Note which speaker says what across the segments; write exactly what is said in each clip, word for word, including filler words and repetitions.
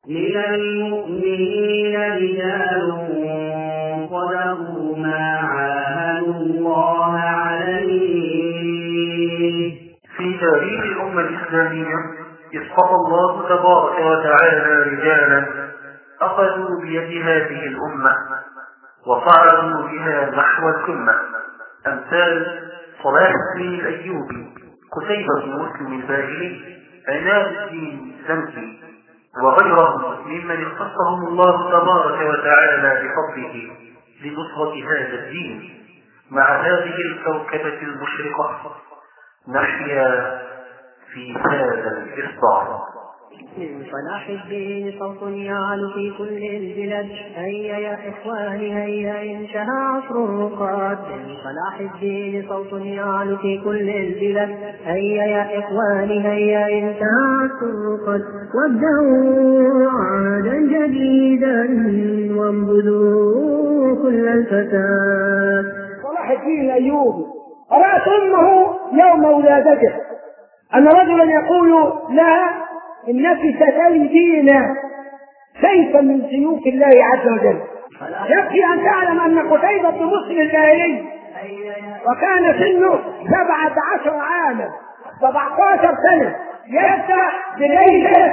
Speaker 1: من المؤمنين رجال صدقوا ما عاهدوا الله عليه.
Speaker 2: في تاريخ الأمة الإسلامية اصطفى الله تبارك وتعالى رجالا أخذوا بيد هذه الأمة وصعدوا بها نحو القمة، أمثال صلاح الدين الأيوبي، قتيبة بن مسلم الباهلي، عماد الدين الزنكي وغيرهم ممن اختصهم الله تبارك وتعالى بفضله لنصرة هذا الدين. مع هذه الكوكبة المشرقة نحيا في هذا الإصدار.
Speaker 3: من صلاح الدين صوت يعلو في كل البلاد، هيا يا إخواني هيا انتهى عصر الرقاد. من صلاح الدين صوت يعلو في كل البلاد، هيا يا إخواني هيا انتهى عصر الرقاد. وابدأوا عادا جديدا وانبذوا كل الفتاة.
Speaker 4: صلاح الدين الأيوبي رأت أمه يوم ولادته أن رجلا يقول لها إنك ستلدين سيفا من سيوف الله عز وجل. يكفي أن تعلم أن قتيبة بن مسلم الباهلي وكان سنه سبعة عشر عاما سبعة عشر سنة يبدأ بليلة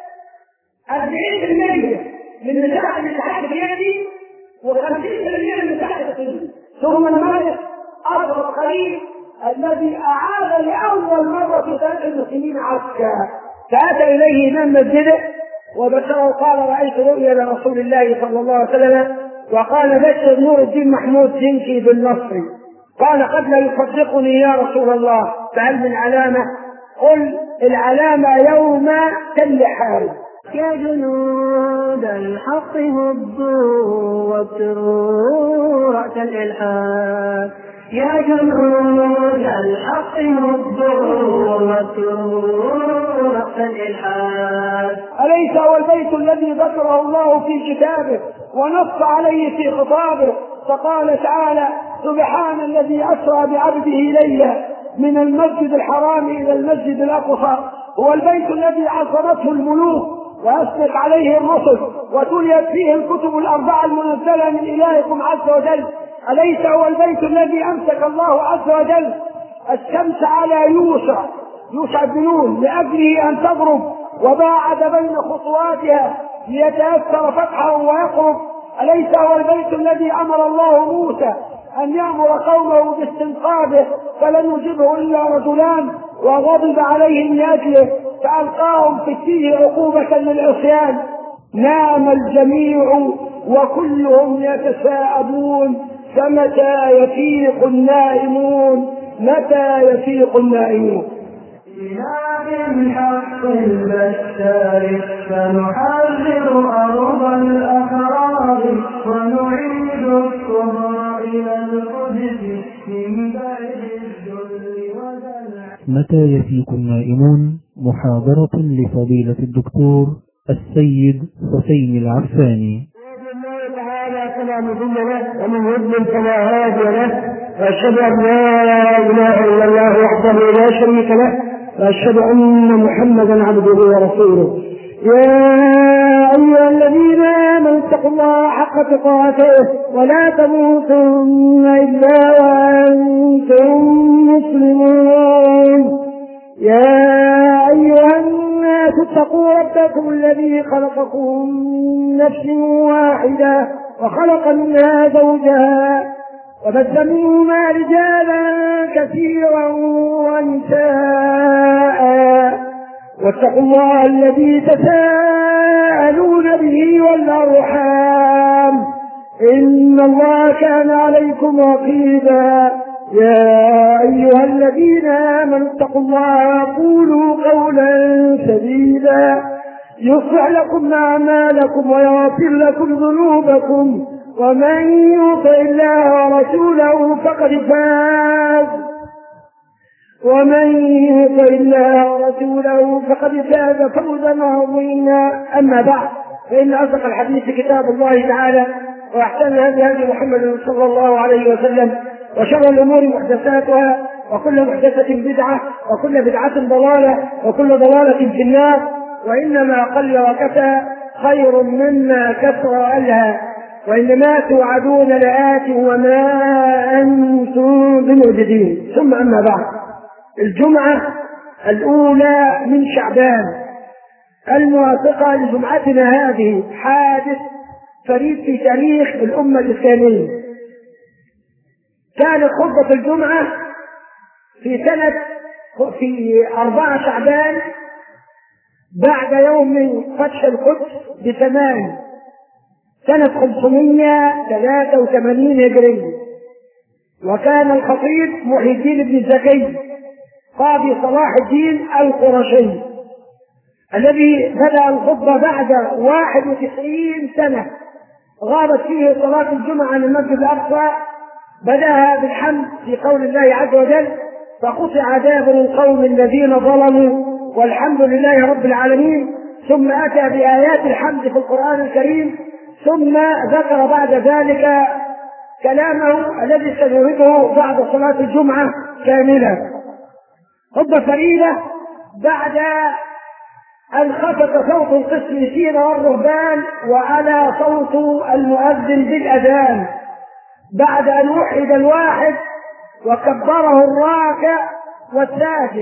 Speaker 4: أربعين بالمية من مساحة الاتحاد السياسي وخمسين بالمية من مساحة السياسي. ثم الملك أبو الخليل الذي أعاد لأول مرة في تاريخ المسلمين عسكا، فأتى إليه إمام مسجده وبشره قال رأيت رؤيا لرسول الله صلى الله عليه وسلم وقال بشر نور الدين محمود زنكي بالنصر. قال قد لا يصدقني يا رسول الله، فهل من علامة؟ قل العلامة يوم تل حارب.
Speaker 3: يا جنود الحق هبوا وابتروا رأس الإلحاد، يا جنود الحق هبوا وابتروا رأس الإلحاد.
Speaker 4: أليس هو البيت الذي ذكره الله في كتابه ونص عليه في خطابه؟ فقال تعالى سبحان الذي أسرى بعبده ليلا من المسجد الحرام إلى المسجد الأقصى. هو البيت الذي عصرته الملوك وأسلك عليه الرسل وتليت فيه الكتب الأربعة المنزلة من إلهكم عز وجل. أليس هو البيت الذي أمسك الله عز وجل الشمس على يوشع يوشع بن نون لأجله أن تغرب وباعد بين خطواتها ليتأثر فتحه ويقرب؟ أليس هو البيت الذي أمر الله موسى أن يأمر قومه باستنقاذه فلم يجبه إلا رجلان وغضب عليهم لأجله فألقاهم في التيه عقوبة للعصيان؟ نام الجميع وكلهم يتساءلون فمتى يفيق النائمون متى يفيق النائمون.
Speaker 3: من حق البشار فنحرر أرض الأحرار ونعيد الصهر إلى القدس من بعد الذل وذل.
Speaker 5: متى يفيق النائمون محاضرة لفضيلة الدكتور السيد حسين العفاني.
Speaker 4: فلا مضل له ومن يضلل فلا هادي له، واشهد ان لا اله الا الله وحده لا شريك له، واشهد ان محمدا عبده ورسوله. يا ايها الذين امنوا اتقوا الله حق تقاته ولا تموتن الا وانتم مسلمون. يا ايها الناس اتقوا ربكم الذي خلقكم من نفس واحده وخلق منها زوجها وبث منهما رجالا كثيرا ونساء واتقوا الله الذي تساءلون به والأرحام إن الله كان عليكم رقيبا. يا أيها الذين آمنوا اتقوا الله وقولوا قولا سديدا يصلح لكم أعمالكم ويغفر لكم ذنوبكم ومن يطع الله ورسوله فقد فاز ومن يطع الله ورسوله فقد فاز فوزا عظيما. أما بعد فإن أصدق الحديث كتاب الله تعالى وأحسن الهدي هدي محمد صلى الله عليه وسلم وشر الأمور محدثاتها وكل محدثة بدعة وكل بدعة ضلالة وكل ضلالة في النار. وإنما قل وكفى خير مما كثر ألهى وإنما توعدون لآت وما أنتم بمعجزين. ثم أما بعد، الجمعة الأولى من شعبان الموافقة لجمعتنا هذه حادث فريد في تاريخ الأمة الإسلامية. كانت خطبة الجمعة في سنة في أربعة شعبان بعد يوم فتح القدس بثمان سنة خمسمائة وثلاثة وثمانين هجرية. وكان الخطيب محي الدين بن زكي قاضي صلاح الدين القرشي الذي بدأ الخطبة بعد واحد وتسعين سنة غابت فيه صلاة الجمعة عن المسجد الأقصى. بدأها بالحمد في قول الله عز وجل: فقطع دابر القوم الذين ظلموا والحمد لله رب العالمين. ثم أتى بآيات الحمد في القرآن الكريم، ثم ذكر بعد ذلك كلامه الذي سنورده بعد صلاة الجمعة كاملة. خطبة فريدة بعد أن خفت صوت القسيسين والرهبان وعلى صوت المؤذن بالأذان، بعد أن وحد الواحد وكبره الراكع والساجد.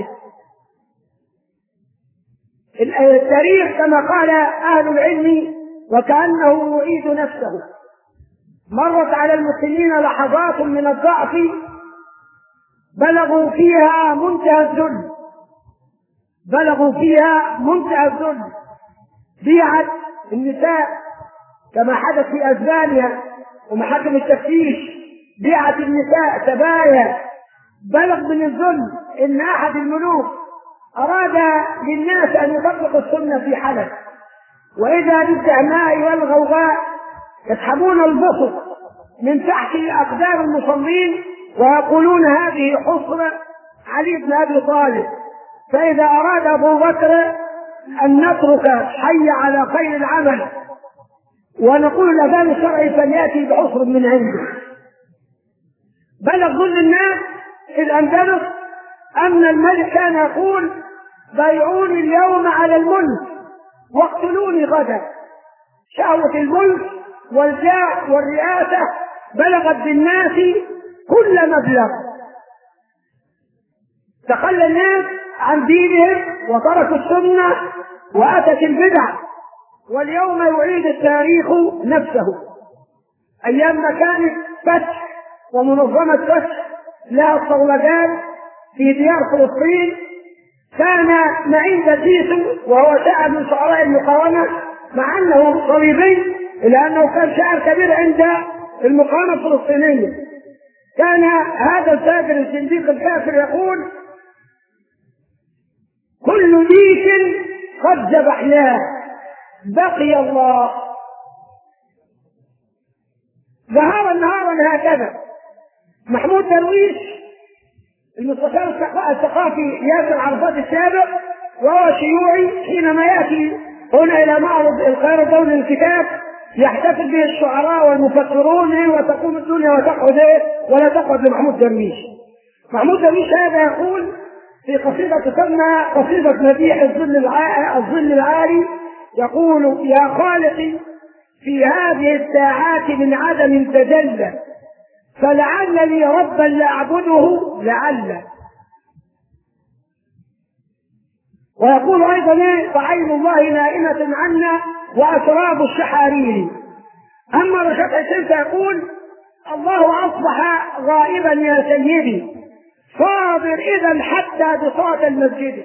Speaker 4: التاريخ كما قال أهل العلم وكأنه يعيد نفسه. مرت على المسلمين لحظات من الضعف بلغوا فيها منتهى الذل بلغوا فيها منتهى الذل بيعت النساء كما حدث في أسبانيا ومحاكم التفتيش، بيعت النساء سبايا. بلغ من الذل إن أحد الملوك أراد للناس أن يطبق السنة في حلب، وإذا بالزعماء والغوغاء يسحبون البسط من تحت أقدام المصلين ويقولون هذه حصر علي بن أبي طالب. فإذا أراد أبو بكر أن نترك حي على خير العمل ونقول الأذان الشرعي فليأتي بعصر من عنده. بلغ ذل الناس في الأندلس أن الملك كان يقول: بايعوني اليوم على الملك واقتلوني غدا. شهوة الملك والجاه والرئاسة بلغت بالناس كل مبلغ. تخلى الناس عن دينهم وتركوا السنة وأتت البدع. واليوم يعيد التاريخ نفسه. أيام ما كانت فتح ومنظمة فتح لها الصولجان في ديار فلسطين، كان معين بسيس وهو شاعر من شعراء المقاومة، مع أنه صليبي إلا أنه كان شاعر كبير عند المقاومة الفلسطينية. كان هذا التاجر الزنديق الكافر يقول: كل ديك قد ذبحناه بقي الله. ظهر نهارا هكذا محمود درويش المستشار الثقافي ياسر عرفات السابق، وهو شيوعي، حينما يأتي هنا إلى معرض القاهرة الدولي للكتاب يحتفل به الشعراء والمفكرون وتقوم الدنيا وتقعد ولا تقعد لمحمود درويش. محمود درويش هذا يقول في قصيدة تسمى قصيدة مديح الظل العالي، يقول: يا خالقي في هذه الساعات من عدم تجلى، فلعل لي ربا لاعبده لعل. ويقول ايضا: فعين الله نائمة عنا واسراب الشحارير. اما رشاد حسين فيقول: الله اصبح غائبا يا سيدي، صابر اذا حتى بساط المسجد.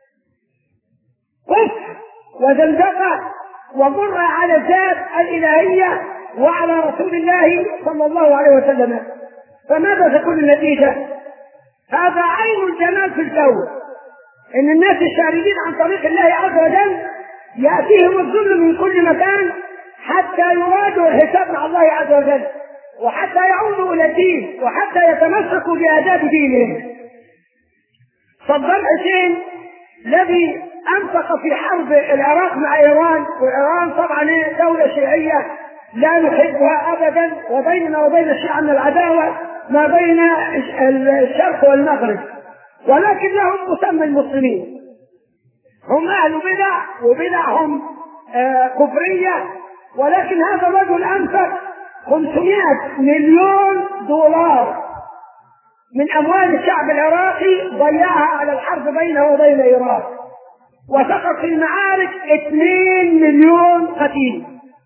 Speaker 4: كفر وزندقة ومر على الذات الالهية وعلى رسول الله صلى الله عليه وسلم. فماذا تكون النتيجة؟ هذا عين الجمال في الكون، ان الناس الشاردين عن طريق الله عز وجل يأتيهم الذل من كل مكان حتى يواجهوا الحساب مع الله عز وجل، وحتى يعودوا الى الدين، وحتى يتمسكوا بآداب دينهم. صدام حسين الذي انفق في حرب العراق مع ايران، وايران طبعا دولة شيعية لا نحبها ابدا، وبيننا وبين الشيعة من العداوة ما بين الشرق والمغرب، ولكن لهم مسمى المسلمين. هم اهل بدع، وبدعهم آه كفرية، ولكن هذا الرجل أنفق خمسمائة مليون دولار من أموال الشعب العراقي ضيعها على الحرب بينه وبين إيران، وسقط في المعارك اثنين مليون قتيل،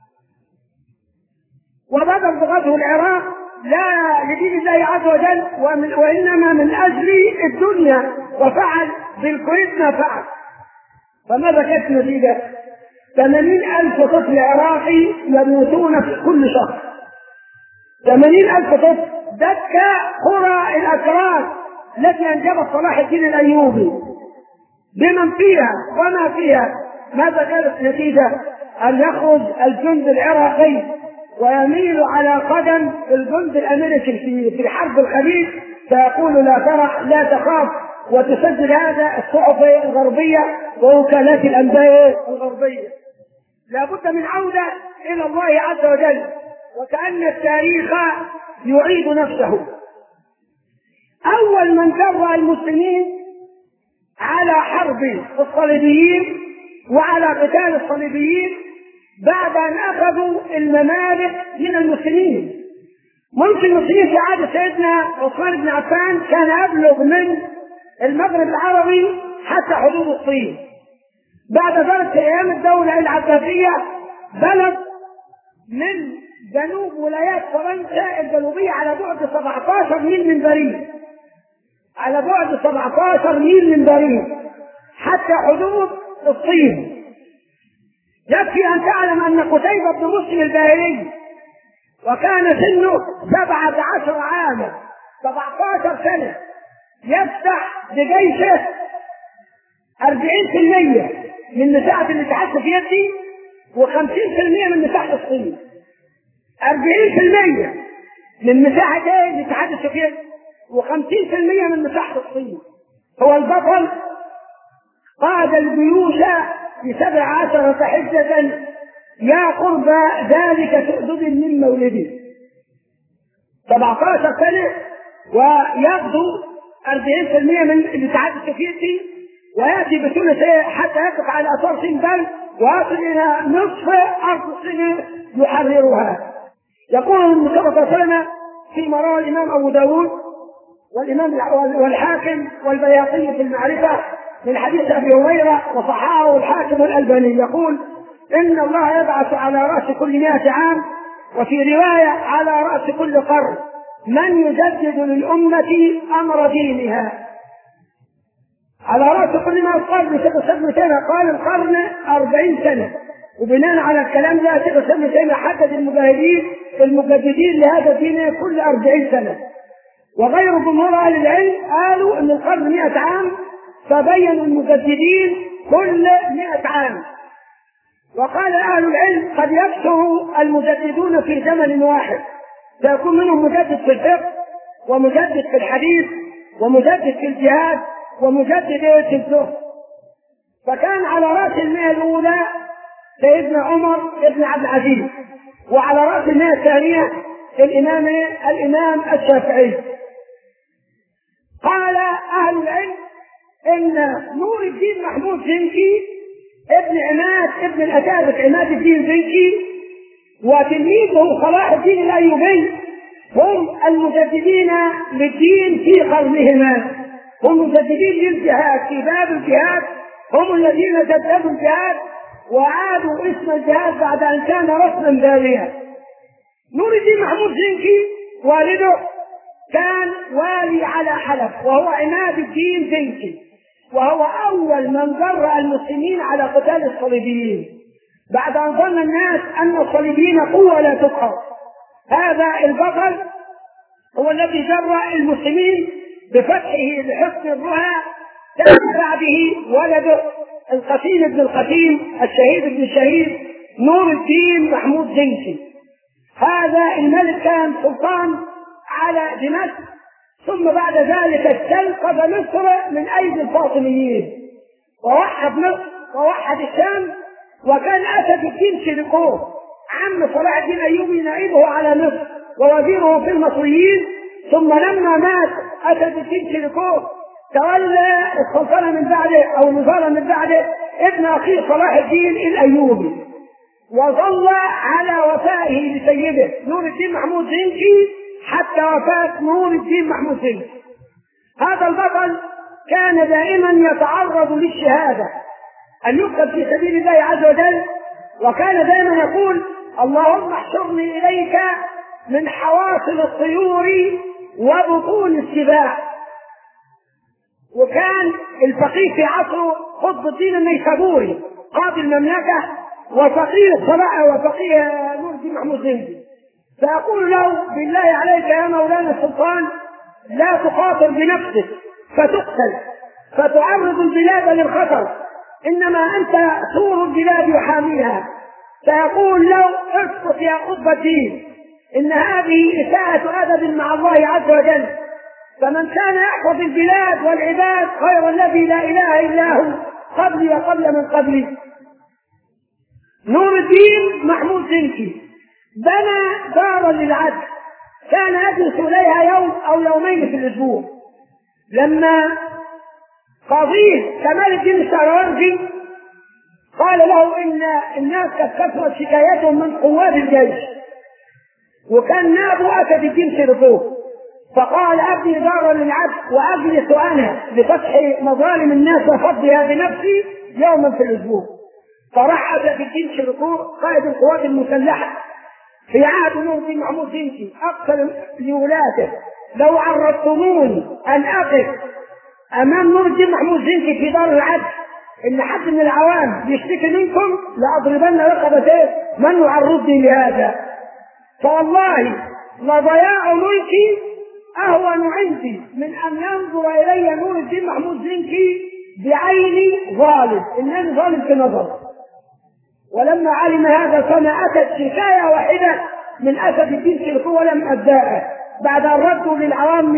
Speaker 4: وبدأ بغزو العراق لا لدين الله عز وجل وإنما من أجل الدنيا، وفعل بالكويت ما فعل. فماذا كانت النتيجة؟ ثمانين ألف طفل عراقي يموتون في كل شهر. ثمانين ألف طفل دك قرى الأكراد التي أنجبت صلاح الدين الأيوبي بمن فيها وما فيها. ماذا كانت النتيجة؟ أن يخرج الجند العراقي ويميل على قدم الجند الأمريكي في في حرب الخليج، فيقول لا ترح لا تخاف، وتسجل هذا الصحف الغربية ووكالات الأنباء الغربية. لا بد من عودة إلى الله عز وجل، وكأن التاريخ يعيد نفسه. أول من جرى المسلمين على حرب الصليبيين وعلى قتال الصليبيين بعد أن أخذوا الممالك من المسلمين. ملك المسلمين في عهد سيدنا عثمان بن عفان كان يبلغ من المغرب العربي حتى حدود الصين. بعد ذلك في أيام الدولة العباسية بلغ من جنوب ولايات فرنسا الجنوبية على بعد سبعة عشر ميل من باريس، على بعد سبعة عشر ميل من باريس حتى حدود الصين. يكفي أن تعلم أن قتيبة بن مسلم الباهلي وكان سنه سبعة عشر عاما، سبعة عشر سنة، يفتح بجيشه أربعين بالمئة من مساحة الاتحاد السوفيتي وخمسين بالمئة من مساحة الصين. أربعين بالمئة من مساحة الاتحاد السوفيتي وخمسين بالمئة من مساحة الصين. هو البطل قاد الجيوش في سبع عشرة حجة يا قرب ذلك سؤدد من مولده. سبعة عشر سنة ويغزو أربعين بالمئة من الاتحاد السوفيتي، ويأتي بثلث حتى يقف على أطار الصين بل ويصل إلى نصف أرض الصين يحررها. يقول المصطفى صلى الله عليه وسلم فيما روى الإمام أبو داود والإمام والحاكم والبياقي في المعرفة من حديث أبي هريرة وصححه الحاكم والألباني، يقول إن الله يبعث على رأس كل مئة عام، وفي رواية على رأس كل قرن، من يجدد للأمة أمر دينها. على رأس كل مئة قرن ستة سنة، قال القرن أربعين سنة، وبناء على الكلام ده ستة سنة حدد المجاهدين المجددين لهذا الدين كل أربعين سنة. وغير جمهور أهل العلم قالوا أن القرن مئة عام، فبينوا المجددين كل مئة عام. وقال أهل العلم قد يكثر المجددون في زمن واحد، سيكون منهم مجدد في الفقه ومجدد في الحديث ومجدد في الجهاد ومجدد في الزهد. فكان على رأس المئة الأولى سيدنا عمر بن عبد العزيز، وعلى رأس المئة الثانية الإمام الإمام الشافعي. قال أهل العلم إن نور الدين محمود زنكي ابن عماد ابن الأكابر عماد الدين زنكي وتلميذه صلاح الدين الأيوبي هم المجددين للدين في قرنهما، هم مجددين للجهاد في باب الجهاد، هم الذين جددوا الجهاد وعادوا اسم الجهاد بعد أن كان رسما باريا. نور الدين محمود زنكي والده كان والي على حلب وهو عماد الدين زنكي، وهو أول من جرأ المسلمين على قتال الصليبيين بعد أن ظن الناس أن الصليبيين قوة لا تقهر. هذا البطل هو الذي جرأ المسلمين بفتحه لحصن الرهى، كان بعده ولده القتيل ابن القتيل الشهيد ابن الشهيد نور الدين محمود زنكي. هذا الملك كان سلطان على دمشق، ثم بعد ذلك استنقذ مصر من أيدي الفاطميين ووحد مصر ووحد الشام، وكان أسد الدين شيركوه عم صلاح الدين الأيوبي نائبه على مصر ووزيره في المصريين. ثم لما مات أسد الدين شيركوه تولى السلطنة من بعده أو الوزارة من بعده ابن أخيه صلاح الدين الأيوبي. وظل على وفائه لسيده نور الدين محمود زنكي حتى وفاة نور الدين محمود زنكي. هذا البطل كان دائما يتعرض للشهادة أن يقتل في سبيل الله عز وجل، وكان دائما يقول اللهم احشرني إليك من حواصل الطيور وبطون السباع. وكان الفقيه في عصره قطب الدين النيسابوري قاضي المملكة وفقيه الصلاة وفقيه نور الدين محمود زنكي، فيقول له بالله عليك يا مولانا السلطان لا تخاطر بنفسك فتقتل فتعرض البلاد للخطر، إنما أنت سور البلاد وحاميها. فيقول له اسقط يا قطب الدين، إن هذه إساءة أدب مع الله عز وجل، فمن كان يحفظ البلاد والعباد خير الذي لا إله إلا هو قبلي وقبل من قبلي. نور الدين محمود زنكي بنى دارا للعدل كان يجلس إليها يوم أو يومين في الأسبوع. لما قاضيه كمال الدين الشهروردي قال له إن الناس قد كثرت شكايتهم من قوات الجيش، وكان نائب أسد الدين شرفوه، فقال أبني دارا للعدل وأجلس أنا لفتح مظالم الناس وفضها بنفسي يوما في الأسبوع. فراح أسد الدين شرفوه قائد القوات المسلحة في عهد نور الدين محمود زنكي أقسم لولاته لو عرضتموني أن أقف أمام نور الدين محمود زنكي في دار العدل إن حد من العوام يشتكي منكم لأضربن رقبته من يعرضني لهذا، فوالله لضياع ملكي أهون عندي من أن ينظر إلي نور الدين محمود زنكي بعيني ظالم، إنني ظالم في نظر. ولما علم هذا فما أتت شكاية واحدة من أسد الدين شرفوه ولم أبدأها بعد أن ردوا للعوام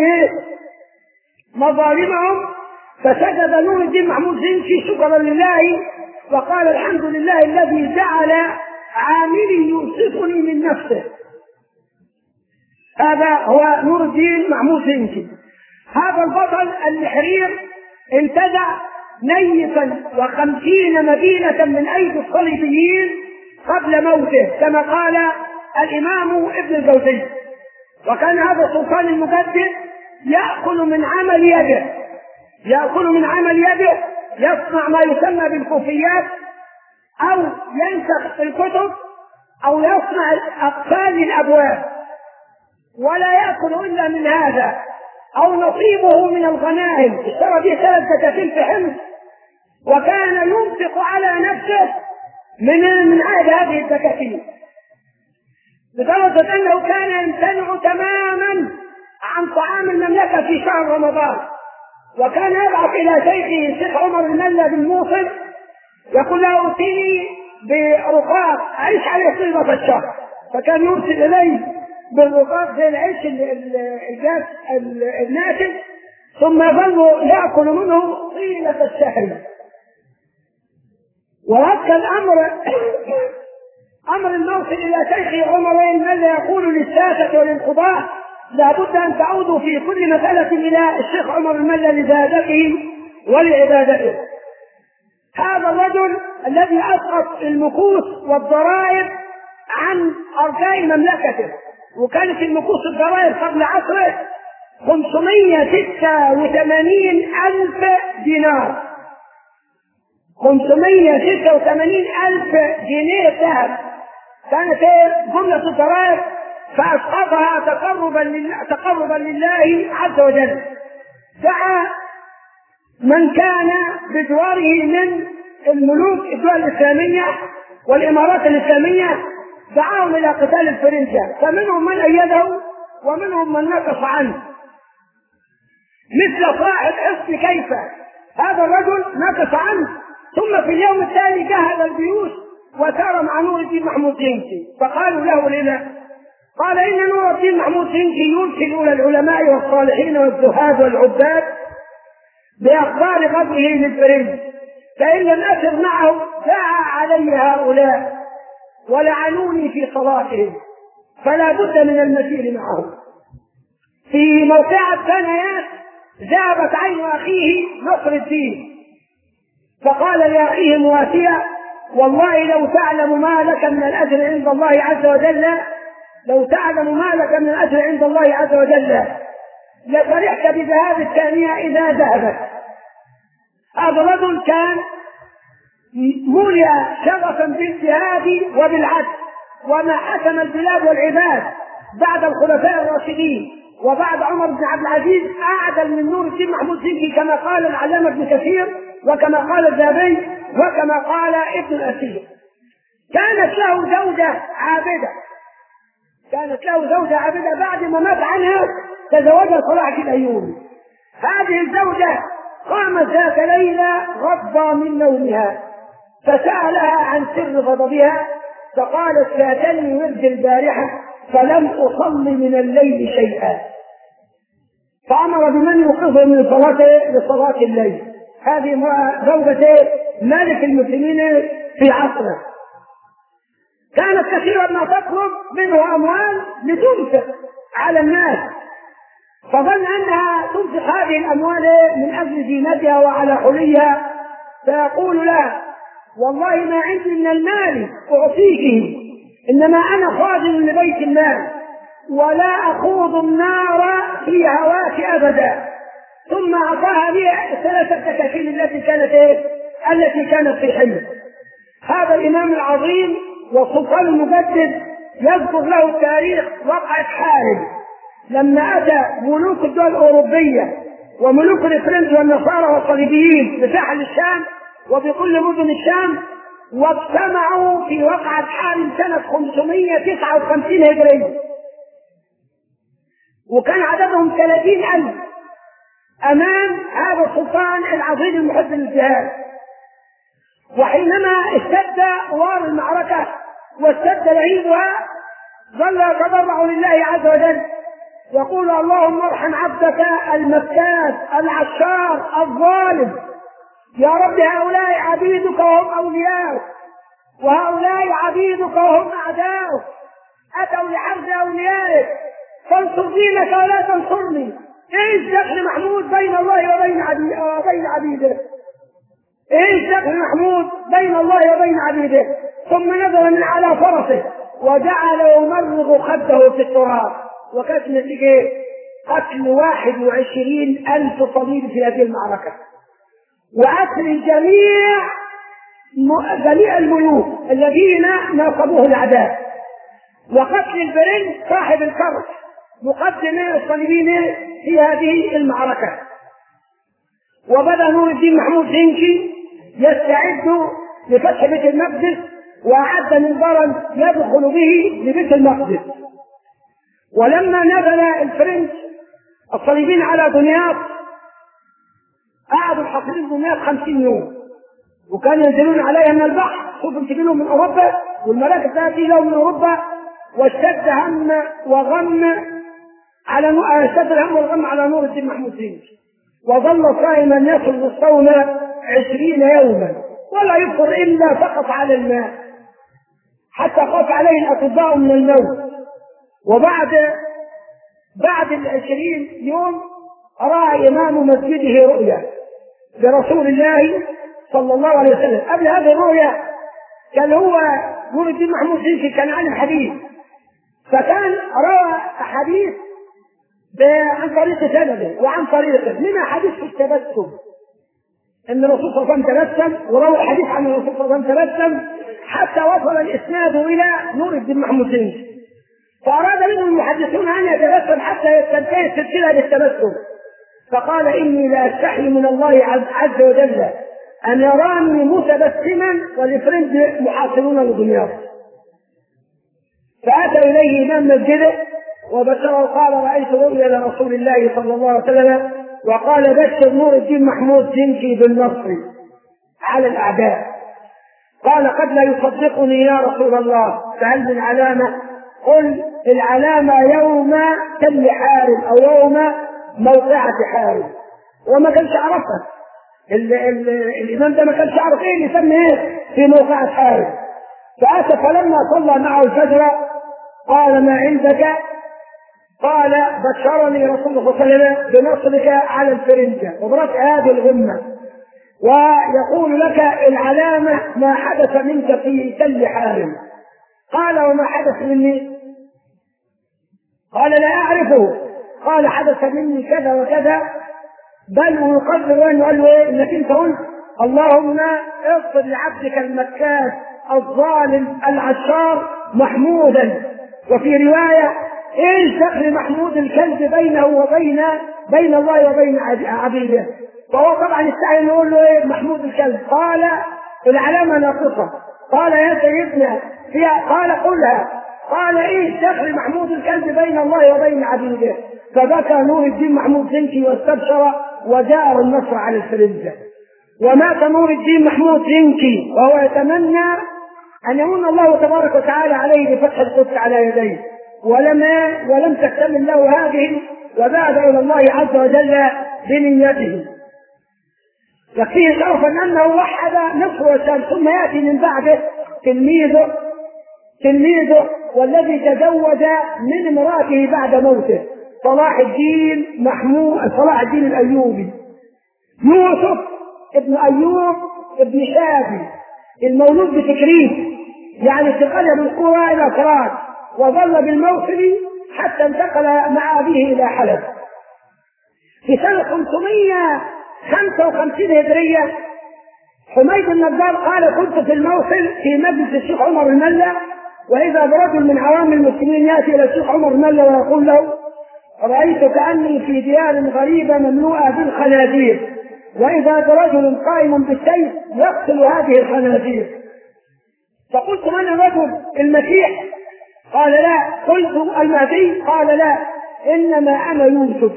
Speaker 4: مظالمهم. فسجد نور الدين محمود زنكي شكرا لله وقال الحمد لله الذي جعل عاملي يوصفني من نفسه. هذا هو نور الدين محمود زنكي. هذا البطل الحرير انتزع نيفا وخمسين مدينة من أيدي الصليبيين قبل موته كما قال الإمام ابن الجوزي. وكان هذا السلطان المجدد يأكل من عمل يده يأكل من عمل يده يصنع ما يسمى بالكوفيات أو ينسخ الكتب أو يصنع أقفال للأبواب، ولا يأكل إلا من هذا أو نصيبه من الغنائم. اشترى به ثلاث دكاكين في حمص وكان ينفق على نفسه من من عهد هذه الدكاكين، لدرجة أنه كان يمتنع تماما عن طعام المملكة في شهر رمضان. وكان يبعث إلى شيخه الشيخ عمر الملا بن موصل يقول له ائتني برقاق أعيش عليه طيلة الشهر، فكان يرسل إليه بالرقاق زي العيش الجاف الناتج ثم يظل يأكل منه طيلة الشهر. وهذا الأمر أمر الموصل إلى شيخ عمر الملا يقول للساسة وللقضاة لابد أن تعودوا في كل مسألة إلى الشيخ عمر الملا لزيادته ولعبادته. هذا الرجل الذي أسقط المكوس والضرائب عن أرجاء مملكته، وكانت المكوس والضرائب قبل عصره خمسمائة وستة وثمانين ألف دينار، خمسمائة وستة وثمانين ألف جنيه ذهب كانت جملة الضرائب، فأسقطها تقربا لله, تقربا لله عز وجل. دعا من كان بجواره من الملوك الدول الإسلامية والإمارات الإسلامية دعاهم إلى قتال الفرنجة، فمنهم من أيده ومنهم من نقص عنه، مثل صاحب حسن كيفة. هذا الرجل نقص عنه، ثم في اليوم التالي جهز الجيوش وسار مع نور الدين محمود زنكي. فقالوا له لنا؟ قال إن نور الدين محمود زنكي يرسل إلى العلماء والصالحين والزهاد والعباد بأخبار قبره للفرنج، فإن لم أسر معه دعا علي هؤلاء ولعنوني في صلاتهم، فلا بد من المسير معهم. في موقعة ثانيات ذهبت عين أخيه نصر الدين، فقال لأخيه مواسية والله لو تعلم ما لك من الأجر عند الله عز وجل لو تعلم ما لك من الأجر عند الله عز وجل لفرحت بذهاب الثانية إذا ذهبت. هذا الرجل كان مولي شغفا بالجهاد وبالعدل، وما حكم البلاد والعباد بعد الخلفاء الراشدين وبعد عمر بن عبد العزيز أعدل من نور الدين محمود زنكي، كما قال العلامة ابن كثير وكما قال الذهبي وكما قال ابن الأثير. كانت له زوجة عابدة كانت له زوجة عابدة بعد ما مات عنها تزوجها صلاح الأيوبي. هذه الزوجة قامت ذات ليلة غضبة من نومها فسألها عن سر غضبها، فقالت: فاتني ورد البارحة فلم أصلي من الليل شيئا. فأمر بمن يوقظه من صلاته لصلاة الليل. هذه زوجة مالك المسلمين في عصره. كانت كثيرا ما تطلب منه أموال لتنفق على الناس، فظن أنها تنفق هذه الأموال من أجل زينتها وعلى حليها، فيقول لها: والله ما عندي من المال أعطيك، إنما أنا خادم لبيت المال ولا أخوض النار في هواك أبدا. ثم أعطاها لي ثلاثة تكافيل التي كانت التي كانت في حلم. هذا الإمام العظيم والسلطان المجدد يذكر له التاريخ وقعة حارب لما أتى ملوك الدول الأوروبية وملوك الفرنج والنصارى والصليبيين بساحل الشام وبكل مدن الشام، واجتمعوا في وقعة حارب سنة خمسمائة وتسعة وخمسين هجرية، وكان عددهم ثلاثين ألف أمام هذا السلطان العظيم المحب للجهاد. وحينما اشتد وار المعركة واشتد لهيبها ظل يتضرع لله عز وجل يقول: اللهم ارحم عبدك المكاس العشار الظالم، يا رب هؤلاء عبيدك وهم أولياؤك، وهؤلاء عبيدك وهم أعداؤك، أتوا لحرب أوليائك، فانصر دينك ولا تنصرني. ايش دخل محمود بين الله وبين عبيده؟ ايش دخل محمود بين الله وبين عبيده؟ ثم نزل من على فرسه وجعل يمرغ خده في التراب، وكانت نتيجه قتل واحد وعشرين ألف صليب في هذه المعركة، وقتل جميع جميع الملوك الذين ناصبوه الأعداء، وقتل البرنس صاحب الكرش مقدم الصليبيين في هذه المعركة. وبدأ نور الدين محمود زنكي يستعد لفتح بيت المقدس، وأعد منبرا يدخل به لبيت المقدس. ولما نزل الفرنس الصليبيين على دمياط قعدوا حاصرين دمياط خمسين يوم، وكانوا ينزلون عليها من البحر، سفن تجيلهم من أوروبا والمراكب تأتي لهم من أوروبا، واشتد هم وغم على نو... اشتد الهم والغم على نور الدين محمود زنكي، وظل صائما يصل الصوم عشرين يوما ولا يفطر إلا فقط على الماء، حتى خاف عليه الأطباء من الموت. وبعد بعد العشرين يوم رأى إمام مسجده رؤيا برسول الله صلى الله عليه وسلم. قبل هذه الرؤيا كان هو نور الدين محمود زنكي كان عالم حديث، فكان روى أحاديث عن طريق سنده وعن طريقه، منها حديث في التبسم ان الرسول صلى الله عليه وسلم تبسم، وروى حديث عن الرسول صلى الله عليه وسلم تبسم، حتى وصل الاسناد الى نور الدين محمود زنكي. فاراد منه المحدثون ان يتبسم حتى تنتهي السلسله بالتبسم، فقال: اني لا استحي من الله عز وجل ان يراني متبسما والفرنج محاصرون لدنياه. فاتى اليه امام مسجده وبشره، قال: رايت رؤيا لرسول الله صلى الله عليه وسلم، وقال: بشر نور الدين محمود زنكي بالنصر على الاعداء. قال: قد لا يصدقني يا رسول الله، فهل من علامه؟ قل: العلامه يوم تل حارب او يوم موقعه حارب. وما كانش عرفها ال ال الامام ده، ما كانش عارف ايه اللي يسمى ايه في موقعه حارب. فاتى فلما صلى معه الفجر قال: ما عندك؟ قال: بشرني رسول الله صلى الله عليه وسلم بنصرك على الفرنجة وبرفع هذه الغمة. ويقول لك العلامة ما حدث منك في تل حارم. قال وما حدث مني؟ قال لا أعرفه. قال حدث مني كذا وكذا، بل ويقدر أنه قال له إيه؟ إنك أنت قلت اللهم اغفر لعبدك المكاس الظالم العشار محمودا. وفي رواية ايش دخل محمود الكلب بينه وبين بين الله وبين عبيده؟ فهو طبعا يستعين يقول له ايه محمود الكلب؟ قال العلامة ناقصة. قال يا سيدنا فيها، قال قلها. قال ايش دخل محمود الكلب بين الله وبين عبيده؟ فبكى نور الدين محمود زنكي واستبشر وجاء النصر على الفرنجة. ومات نور الدين محمود زنكي وهو يتمنى أن يمن الله تبارك وتعالى عليه بفتح القدس على يديه، ولم ولم تكتمل له هذه، وبعد إلى الله عز وجل بنيته. يكفيه شرفا أنه وحد مصر والشام. ثم يأتي من بعده تلميذه تلميذه والذي تزوج من امرأته بعد موته، صلاح الدين محمود صلاح الدين الأيوبي، يوسف ابن أيوب ابن شافي، المولود بتكريم، يعني انتقل من قرى إلى كرات، وظل بالموصل حتى انتقل مع أبيه إلى حلب. في سنة خمسمائة وخمسة وخمسين هجرية حميد النجار قال كنت في الموصل في مجلس الشيخ عمر الملا، وإذا برجل من عوام المسلمين يأتي إلى الشيخ عمر الملا ويقول له رأيت كأني في ديار غريبة مملوءة بالخنازير، وإذا برجل قائم بالسيف يقتل هذه الخنازير. فقلت من الرجل؟ المسيح؟ قال لا. قلت المهدي؟ قال لا، إنما أنا يوسف.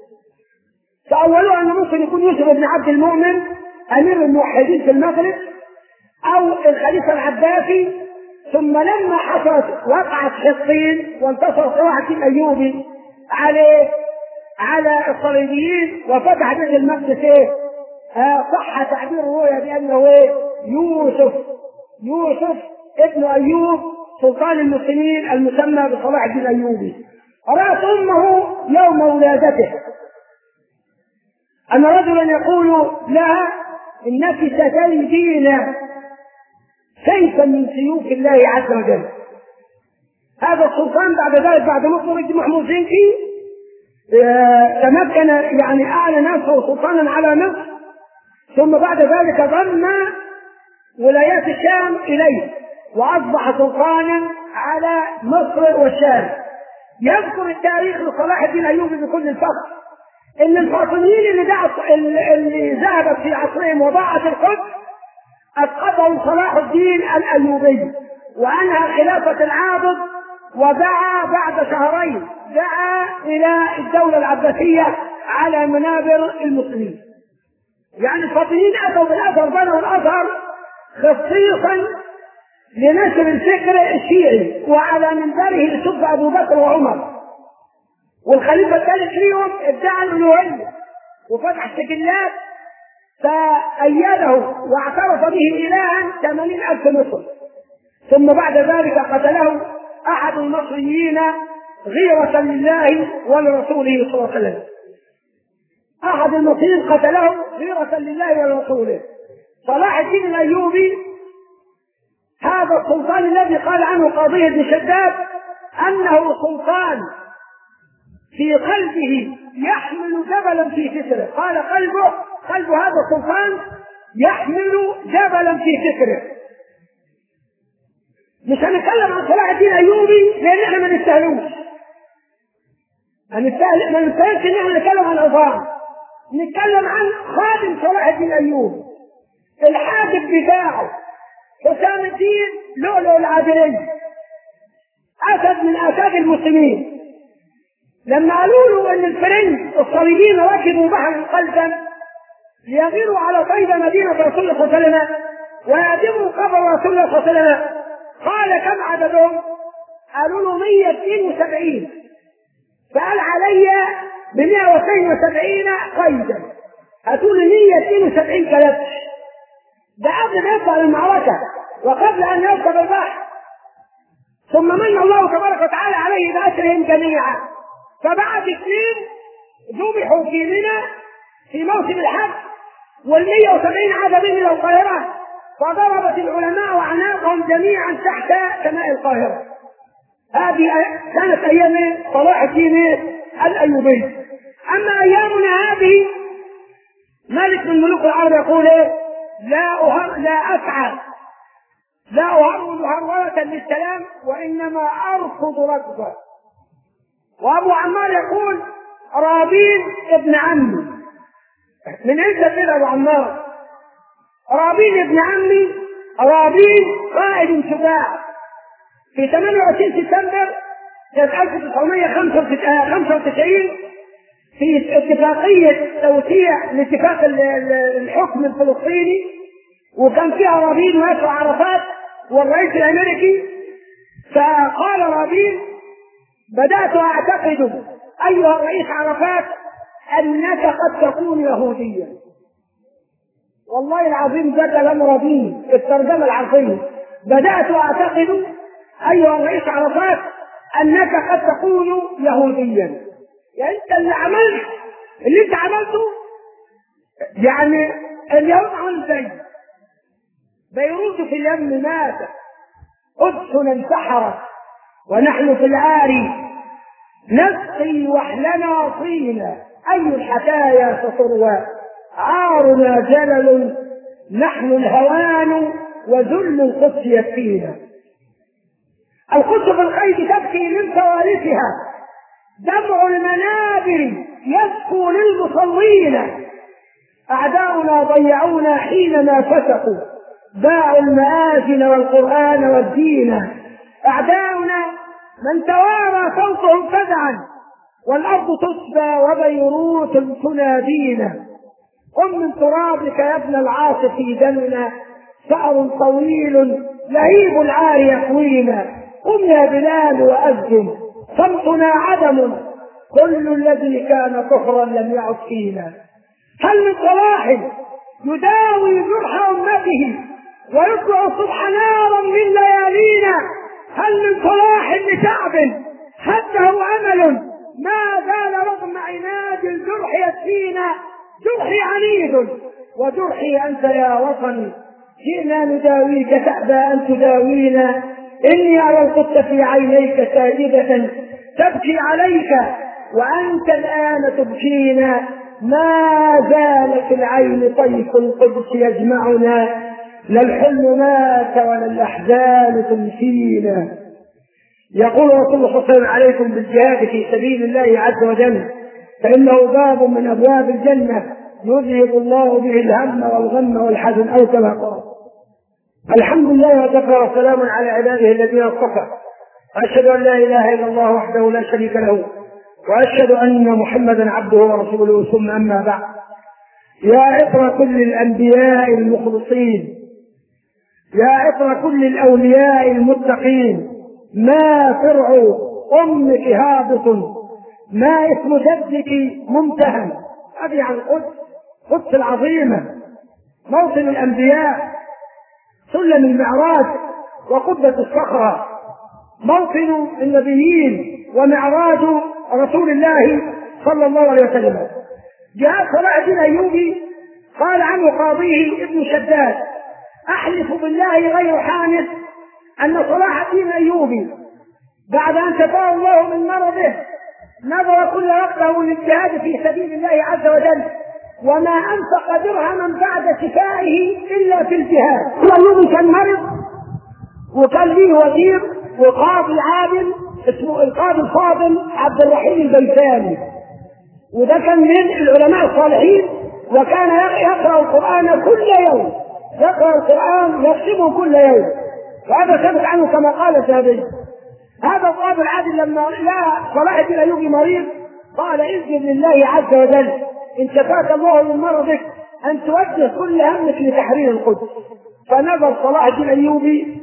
Speaker 4: فأولوا أن ممكن يكون يوسف بن عبد المؤمن أمير الموحدين في المغرب أو الخليفة العباسي. ثم لما حصلت وقعت حصين وانتصر صلاح الدين الأيوبي عليه على الصليبيين وفتح بيت المقدس ايه؟ آه صح تعبير الرؤيا بأنه ايه؟ يوسف يوسف ابن أيوب سلطان المسلمين المسمى بصلاح الدين الأيوبي. رأت أمه يوم ولادته أن رجلا يقول لها إنك ستلدين سيفا من سيوف الله عز وجل. هذا السلطان بعد ذلك بعد نصر الدين محمود زنكي تمكن يعني أعلى نفسه سلطانا على مصر، ثم بعد ذلك ضم ولايات الشام إليه وأصبح سلطانا على مصر والشام. يذكر التاريخ لصلاح الدين الأيوبي بكل الفخر إن الفاطميين اللي دعت اللي ذهبت في عصرهم وضاعت القدس أسقطهم صلاح الدين الأيوبي وأنهى خلافة العاضد، ودعا بعد شهرين دعا إلى الدولة العباسية على منابر المسلمين. يعني الفاطميين أتوا بالأزهر، بنوا الأزهر خصيصا لنشر الفكر الشيعي، وعلى منبره يسب أبو بكر وعمر، والخليفة الثالث فيهم ادعى الألوهية وفتح سجلات فأيده واعترف به إلها ثمانين ألف مصر. ثم بعد ذلك قتله أحد المصريين غيرة لله ولرسوله صلى الله عليه وسلم. أحد المصريين قتله غيرة لله ولرسوله. صلاح الدين الأيوبي هذا السلطان الذي قال عنه قاضي بن شداد أنه سلطان في قلبه يحمل جبلا في فكره. قال قلبه قلب هذا السلطان يحمل جبلا في فكره. مش هنتكلم عن صلاح الدين الايوبي لان احنا ما نستاهلوش، ما نستاهلش ان احنا نتكلم عن عظام. نتكلم عن خادم صلاح الدين الايوبي الحاكم بتاعه حسام الدين لؤلؤ العادلي، اسد من اساد المسلمين. لما قالوا له ان الفرنج الصليبيين ركبوا بحرا قلبا ليغيروا على طيب مدينه رسول الله صلى الله عليه وسلم ويهدموا قبر رسول الله صلى الله عليه وسلم، قال كم عددهم؟ قالوا له مئة واثنين وسبعين. فقال علي ب مئة واثنين وسبعين قيدا. هاتوا لي مئة واثنين وسبعين كلبش. ده قبل ما يطلع المعركه وقبل ان يركب البحر. ثم من الله تبارك وتعالى عليه بأسرهم جميعا، فبعد اثنين ذبحوا في منى في موسم الحج، والمية وسبعين عاد به إلى القاهرة، فضربت العلماء أعناقهم جميعا تحت سماء القاهرة. هذه كانت أيام صلاح الدين الأيوبي. أما أيامنا هذه ملك من ملوك العرب يقول لا أهر لا أسعى لا أهرب هرولة للسلام وإنما أرفض ركبة. وأبو عمار يقول رابين ابن عمي. من عزة كده أبو عمار، رابين ابن عمي، رابين قائد شجاع في ثمانية وعشرين سبتمبر سنة ألف وتسعمائة وخمسة وتسعين في اتفاقية توسيع لاتفاق الحكم الفلسطيني، وكان فيها رابين وياسر عرفات والرئيس الأمريكي. فقال رابين بدأت أعتقد أيها الرئيس عرفات أنك قد تكون يهوديا. والله العظيم ده كلام رابين الترجمة العربية. بدأت أعتقد أيها الرئيس عرفات أنك قد تكون يهوديا. يعني أنت اللي عملت اللي أنت عملته، يعني اليهود عملوا زي بيروت في اليم مات، قدسنا انسحرت ونحن في العاري نسقي وحلنا طينا، أي الحكايا ستروى عارنا جلل، نحن الهوان وذل القدس يكفينا. القدس في القيد تبكي من كوارثها، دمع المنابر يسكو للمصلين، أعداؤنا ضيعونا حينما فسقوا، باعوا المآذن والقرآن والدين. أعداؤنا من توارى صوتهم فزعا، والأرض تسبى وبيروت تنادينا. قم من ترابك يا ابن العاص في دمنا، ثأر طويل لهيب العار يكوينا. قم يا بلال وأذن، صمتنا عدم، كل الذي كان كفرا لم يعد فينا. هل من صلاح يداوي جرح أمته ويطلع الصبح نارا من ليالينا؟ هل من صلاح لشعب حده أمل ما زال رغم عناد الجرح يكفينا؟ جرحي عنيد وجرحي أنت يا وطني، جئنا نداويك تأبى أن تداوينا. إني أرى القدس في عينيك ساجدة تبكي عليك وأنت الآن تبكينا. ما زال في العين طيف القدس يجمعنا، لا الحلم مات ولا الأحزان تنسينا. يقول رسول الله صلى الله عليه وسلم عليكم بالجهاد في سبيل الله عز وجل، فإنه باب من أبواب الجنة يذهب الله به الهم والغم والحزن، أو كما قال. الحمد لله وكفى وسلام على عباده الذين اصطفى. أشهد أن لا إله إلا الله وحده لا شريك له، وأشهد أن محمدا عبده ورسوله، ثم أما بعد. يا عطر كل الأنبياء المخلصين، يا عطر كل الأولياء المتقين، ما فرع أمك هابط، ما اسم جدك ممتهن. هذه عن القدس، القدس العظيمة، موطن الأنبياء، سلم المعراج وقبة الصخرة، موطن النبيين ومعراج رسول الله صلى الله عليه وسلم. جاء صلاح الدين الأيوبي قال عنه قاضيه ابن شداد: أحلف بالله غير حانث أن صلاح الدين الأيوبي بعد أن شفاه الله من مرضه نظر كل وقته للجهاد في سبيل الله عز وجل، وما أنفق درهما بعد شفائه إلا في الجهاد. الأيوبي كان مرض وكان ليه وزير وقاضي عادل اسمه القاضي الفاضل عبد الرحيم البيساني، وده كان من العلماء الصالحين، وكان يقرأ القرآن كل يوم، يقرأ القرآن يختمه كل يوم، وهذا ثبت عنه كما قال الذهبي. هذا القاضي العادل لما لا صلاح الدين الأيوبي مريض قال: اذن لله عز وجل إن شفاك الله من مرضك أن توجه كل همك لتحرير القدس. فنظر صلاح الدين الأيوبي،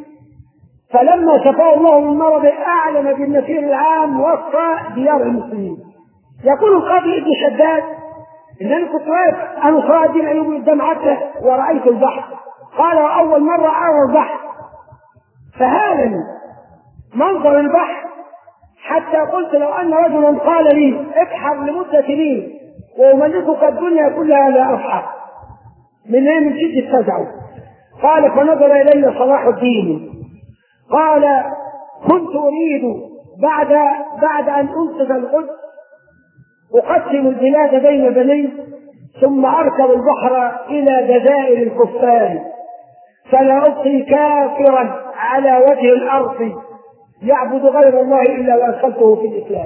Speaker 4: فلما شفاه الله من مرضه أعلن بالنفير العام وسط ديار المسلمين. يقول القاضي ابن شداد إن أنا كنت واقف أنا صلاح الدين الأيوبي قدام عتبة ورأيت البحر. قال: أول مرة أرى البحر فهالني منظر البحر، حتى قلت لو أن رجلا قال لي ابحر لمدة سنين وأملكك الدنيا كلها لا أبحر. من ايه؟ من شدة فزعه. قال فنظر الي صلاح الدين قال كنت اريد بعد بعد ان انقذ القدس اقسم البلاد بين بني ثم اركب البحر الى جزائر الكفار فلا ابقي كافرا على وجه الارض يعبد غير الله الا وادخلته في الاسلام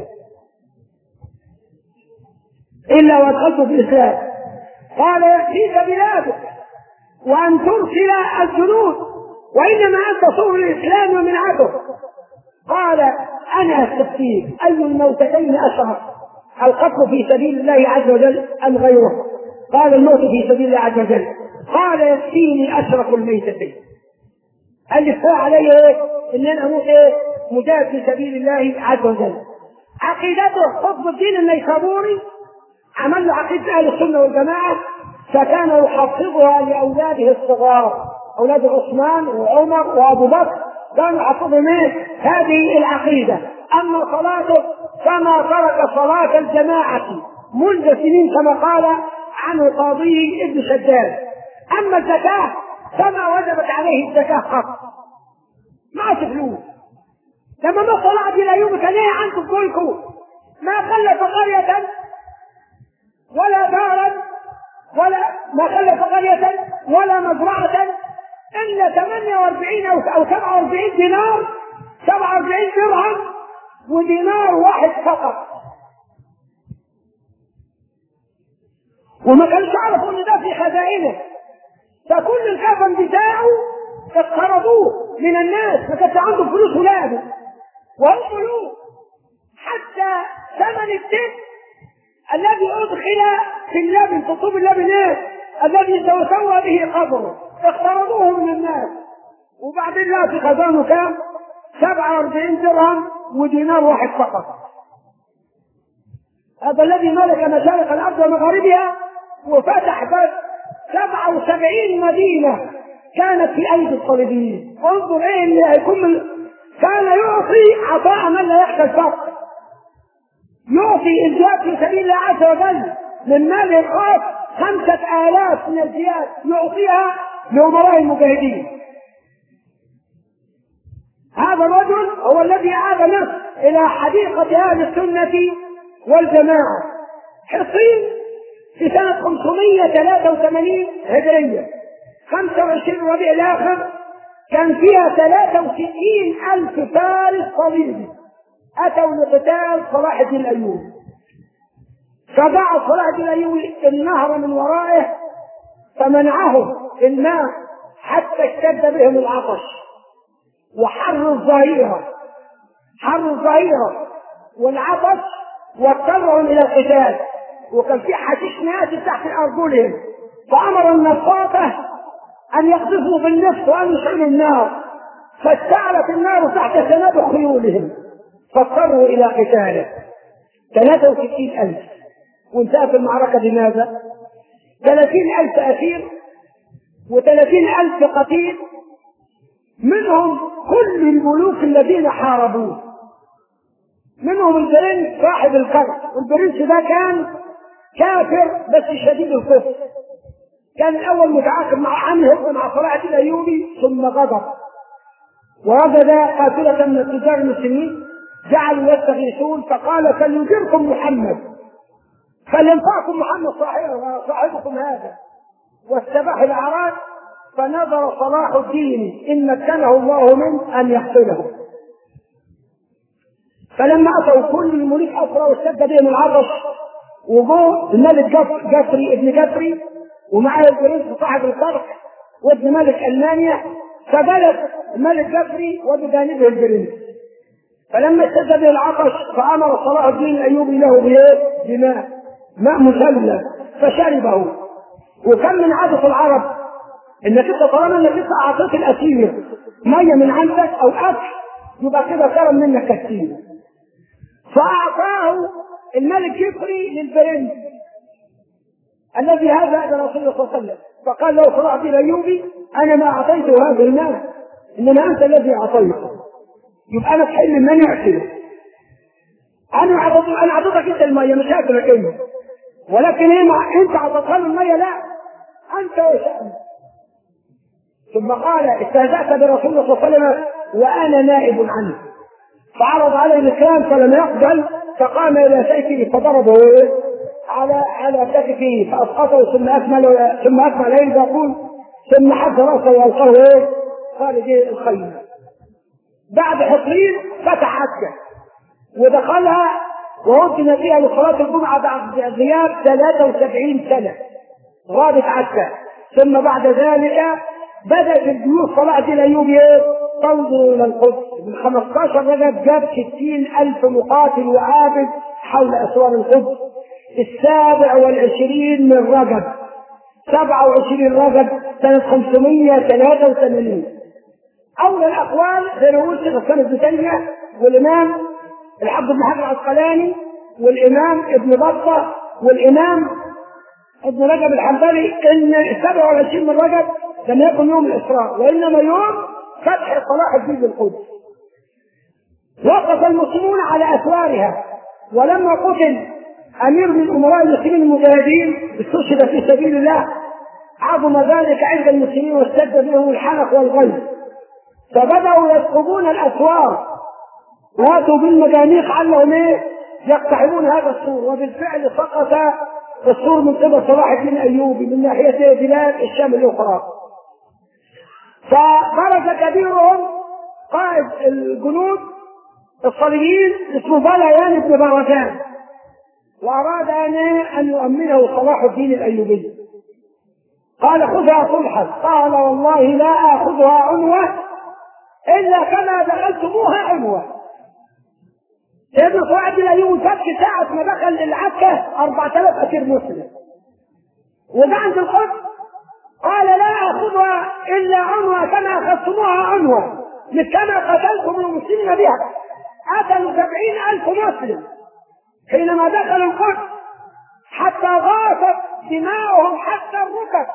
Speaker 4: الا وادخلته في الاسلام. قال يكفيك بلادك وان ترسل الجنود وانما انت صور الاسلام ومنعته. قال انا استفتيك اي الموتتين اشرف القتل في سبيل الله عز وجل ام غيره؟ قال الموت في سبيل الله عز وجل. قال يكفيني اشرف الميتتين. قال لي كفايه علي ايه؟ ان انا اموت ايه؟ مجاهد في سبيل الله عز وجل. عقيدته قطب الدين النيسابوري عمل له عقيده اهل السنه والجماعه فكان يحفظها لاولاده الصغار، اولاد عثمان وعمر وابو بكر كانوا يحفظهم ايه؟ هذه العقيده. اما صلاته فما ترك صلاه الجماعه منذ سنين كما قال عنه قاضي ابن شداد. اما الزكاه فما وجبت عليه الزكاه قط، معه فلوس. لما ما طلعت الى يوم كان ايه عنكم كلكم؟ ما خلف قريه ولا دارا ولا ما خلف قريه ولا مزرعه الا ثمانية وأربعين او سبعة وأربعين دينار، سبعة وأربعين درهم ودينار واحد فقط. وما كانش يعرفوا ان ده في خزائنه، فكل الكفن بتاعه اقترضوه من الناس، ما كانش عنده فلوس ولاده وهم فلوس. حتى ثمن الدين الذي ادخل في اللبن، في طوب اللبن ايه؟ الذي سوى به قبره، اقترضوه من الناس. وبعدين لا في خزانه كام؟ سبعة وأربعين درهم ودينار واحد فقط. هذا الذي ملك مشارق الارض ومغاربها وفتح بس سبعة وسبعين مدينة كانت في ايدي الصليبيين. انظر ايه اللي هيكون من... كان يعطي عطاء من لا يخشى الفقر، يعطي الجهاد في سبيل الله عز وجل من ماله الخاص خمسة آلاف من الجهاد يعطيها لأمراء المجاهدين. هذا الرجل هو الذي عاد مصر إلى حديقة أهل السنة والجماعة. حصين في سنة خمسمائة وثلاثة وثمانين هجرية، خمسة وعشرين ربيع الآخر، كان فيها ثلاثة وستين ألف فارس صليبي أتوا لقتال صلاح الدين الأيوبي. فبعث صلاح الدين الأيوبي النهر من ورائه فمنعهم الماء حتى اشتد بهم العطش وحر الظهيرة، حر الظهيرة والعطش واضطرهم إلى القتال. وكان في حشيش نازل تحت أرجلهم، فأمر النصاطة أن يقذفوا بالنفط وأن يشعلوا النار، فاشتعلت النار تحت سناب خيولهم فاضطروا إلى قتاله. ثلاثة وستين ألف. وانتهت المعركة بماذا؟ ثلاثين ألف أسير وثلاثين ألف قتيل، منهم كل الملوك الذين حاربوه، منهم البرنس صاحب القرن. والبرنس ده كان كافر بس شديد الكفر، كان الأول متعاقب مع عنه مع صلاح الدين الأيوبي ثم غضب ووجد قافلة من التجار المسلمين جعلوا يستغيثون فقال فليجركم محمد فلينفعكم محمد صاحبكم هذا. واستباح الأعراض فنظر صلاح الدين إن مكنه الله منه أن يقتله. فلما أتوا كل الملوك أسرى واشتد بهم العطش وجوه الملك جفري ابن جفري ومعه البرنس صاحب القرح وابن ملك ألمانيا، فجلس الملك جفري وبجانبه البرنس. فلما اشتد به العطش فأمر صلاح الدين الأيوبي له بماء ماء مسلى فشربه. وكان من عادة العرب انك انت طالما انك انت اعطيت الاسير ميه من عندك او اكل يبقى كده كرم منك كثير. فاعطاه الملك جفري للبرنس الذي هذا هذا رسول الله صلى الله عليه وسلم، فقال له صلاح الدين الايوبي انا ما اعطيته هذا المال انما انت الذي اعطيته، يبقى انا تحل من يعطيه. انا اعطيتك انا اعطيتك انت الميه مش هاكلك انت، ولكن ايه انت اعطيتها له الميه؟ لا، أنت وشأنك. ثم قال استهزأت برسول الله صلى الله عليه وسلم وأنا نائب عنه، فعرض عليه الإسلام فلم يقبل، فقام إلى سيفه فضربه على على كتفه فأسقطه، ثم أكمل ثم أكمل إيه يقول ثم حد رأسه وألقاه خارج الخيمة. بعد حصرين فتح عكا ودخلها وأذن فيها لصلاة الجمعة بعد غياب ثلاثة وسبعين سنة، غابت عكا. ثم بعد ذلك بدأت الجيوش صلاح الدين الأيوبي تنظر إلى القدس. من خمسة عشر رجب جاب ستين ألف مقاتل وعابد حول أسوار القدس. السابع والعشرين من رجب سبعة وعشرين رجب سنة خمسمائة وثلاثة وثمانين. أول الأقوال غير شيخ الإسلام ابن تيمية والإمام الحافظ بن حجر العسقلاني والإمام ابن بطة والإمام ابن رجب الحنبلي إن سبعة وعشرين من رجب لم يكن يوم الإسراء وإنما يوم فتح صلاح الدين بالقدس. وقف المسلمون على أسوارها، ولما قتل أمير من أمراء المسلمين المجاهدين استشهد في سبيل الله عظم ذلك عند المسلمين واشتد بهم الحنق والغيظ، فبدأوا يسقطون الأسوار واتوا بالمجانيق علهم ايه يقتحمون هذا السور. وبالفعل سقط السور من قبل صلاح الدين الايوبي من ناحيه بلاد الشام الاخرى. فخرج كبيرهم قائد الجنود الصليبيين اسمه بليان بن بردان، واراد ان يؤمنه صلاح الدين الايوبي. قال خذها صلحا، قال والله لا اخذها عنوه الا كما دخلتموها عنوه. ابن صلاح الدين الايوبي فك ساعه ما دخل العكه أربعة آلاف اسير مسلم، وده عند القدس قال لا اخذها الا عنوه كما اخذتموها عنوه، مش كما قتلتم المسلمين بها. قتلوا سبعين الف مسلم حينما دخلوا القدس حتى غاصت دماؤهم حتى الركب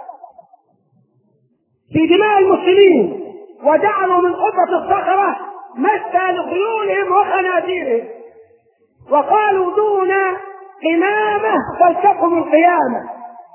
Speaker 4: في دماء المسلمين، وجعلوا من قبة الصخرة مسا لخيولهم وخنازيرهم، وقالوا دون إمامة فلتقم القيامة.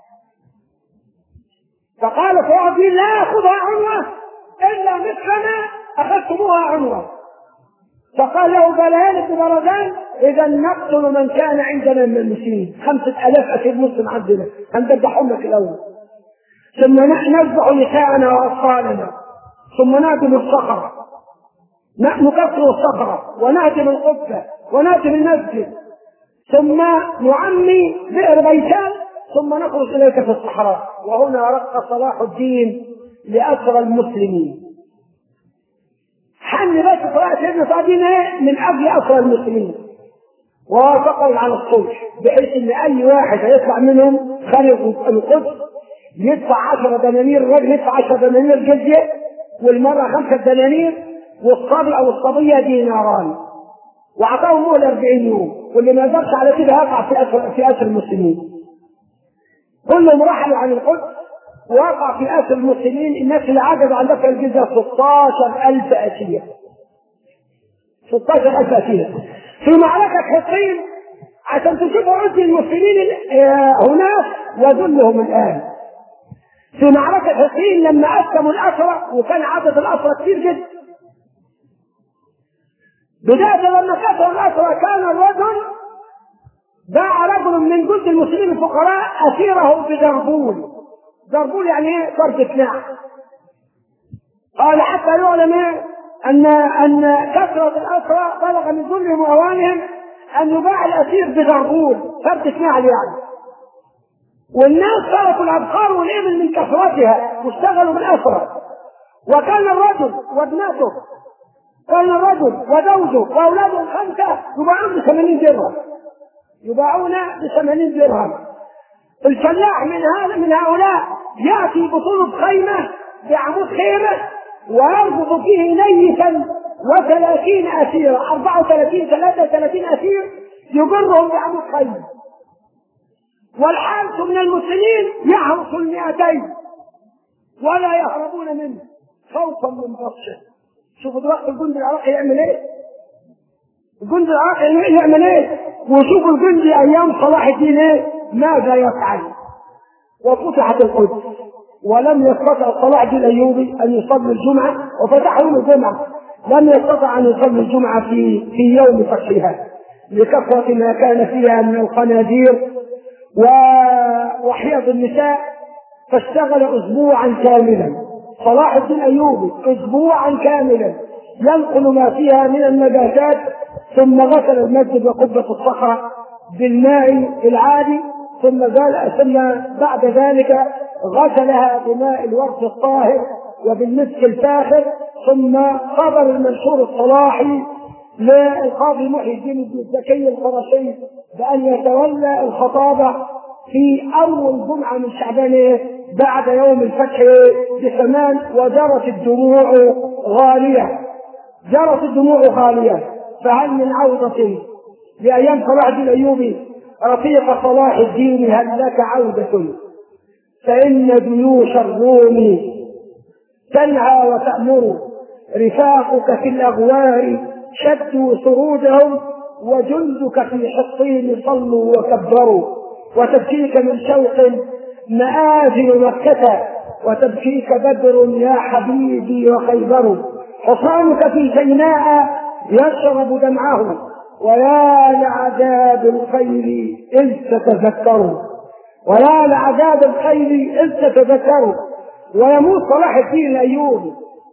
Speaker 4: فقال صلاح الدين لا أخذها عنوة إلا مثلما أخذتموها عنوة. فقال له بليان بن بردان إذا نقتل من كان عندنا من المسلمين، خمسة آلاف أسير مسلم عندنا هندبحهم لك الأول، ثم نذبح نساءنا وأطفالنا، ثم نهدم الصخرة نكسر الصخرة ونهدم القبة ونهدم المسجد، ثم نعمي بئر بيتان، ثم نخرج إليك في الصحراء. وهنا رق صلاح الدين لأسرى المسلمين. حن بس صلاح سيدنا الدين من أجل أسرى المسلمين، ووافقوا على الصلح بحيث ان اي واحد هيطلع منهم خارج القدس يدفع عشرة دنانير، الراجل يدفع عشرة دنانير جزية، والمرأة خمسة دنانير، والصبي او الصبية ديناران، وعطاهم مهلة أربعين يوم، واللي ما يقدرش على كده هيقع في اسر في اسر المسلمين. كلهم رحلوا عن القدس ووقع في اسر المسلمين الناس اللي عجزوا عن دفع الجزية ستة عشر ألف أسير. ستة عشر ألف أسير في معركة حطين عشان تشوفوا عز المسلمين هناك وذلهم الآن. في معركة حطين لما قسموا الأسرى وكان عدد الأسرى كثير جدا، بداية لما كسروا الأسرى كان الرجل باع رجل من جند المسلمين الفقراء أسيره بزربول. زربول يعني ايه؟ فرد نعم. قال حتى يعلم ايه ان ان كثرة الأسرى بلغ من ذلهم وأوانهم ان يباع الأسير بزربول فرد نعم يعني. والناس تركوا الأبقار والإبل من كثرتها واشتغلوا بالأسرى. وكان الرجل وابنته كان الرجل وزوجه وأولاده الخمسة يباعون بثمانين درهم، يباعون بثمانين درهم. الفلاح من هذا من هؤلاء يأتي بطلب خيمة بعمود خيمة ويربط فيه نيفا وثلاثين أسيرا، أربعة وثلاثين ثلاثة وثلاثين أسير يجرهم بعمود خيمة، والحارس من المسلمين يهرس المئتين ولا يهربون منه خوفا من بطشه. شوفوا دلوقتي الجندي العراقي يعمل ايه؟ الجندي العراقي يعمل ايه؟ وشوفوا الجندي ايام صلاح الدين ايه؟ ماذا يفعل؟ وفتحت القدس ولم يستطع صلاح الدين الأيوبي أن يصلي الجمعة، وفتح يوم الجمعة، لم يستطع أن يصلي الجمعة في في يوم فتحها لكثرة ما كان فيها من الخنازير وحيض النساء، فاشتغل أسبوعا كاملا صلاح الدين الأيوبي أسبوعا كاملا ينقل ما فيها من النجاسات، ثم غسل المسجد وقبة الصخرة بالماء العادي، ثم ثم بعد ذلك غسلها بماء الورد الطاهر وبالمسك الفاخر، ثم قبل المنشور الصلاحي للقاضي محي الدين الزكي القرشي بأن يتولى الخطابة في أول جمعة من شعبان بعد يوم الفتح بثمان، وجرت الدموع غالية جرت الدموع غالية. فهل من عودة لأيام صلاح الدين الأيوبي رفيق صلاح الدين؟ هل لك عودة؟ فإن جيوش الروم تنهى وتأمر، رفاقك في الأغوار شدوا سرودهم، وجندك في حصين صلوا وكبروا، وتبكيك من شوق مآذن مكة، وتبكيك بدر يا حبيبي وخيبر، حصانك في سيناء يشرب دمعه، ويا لعذاب الخير إذ تتذكروا ويا لعذاب الخير إذ تتذكروا. ويموت صلاح الدين الأيوبي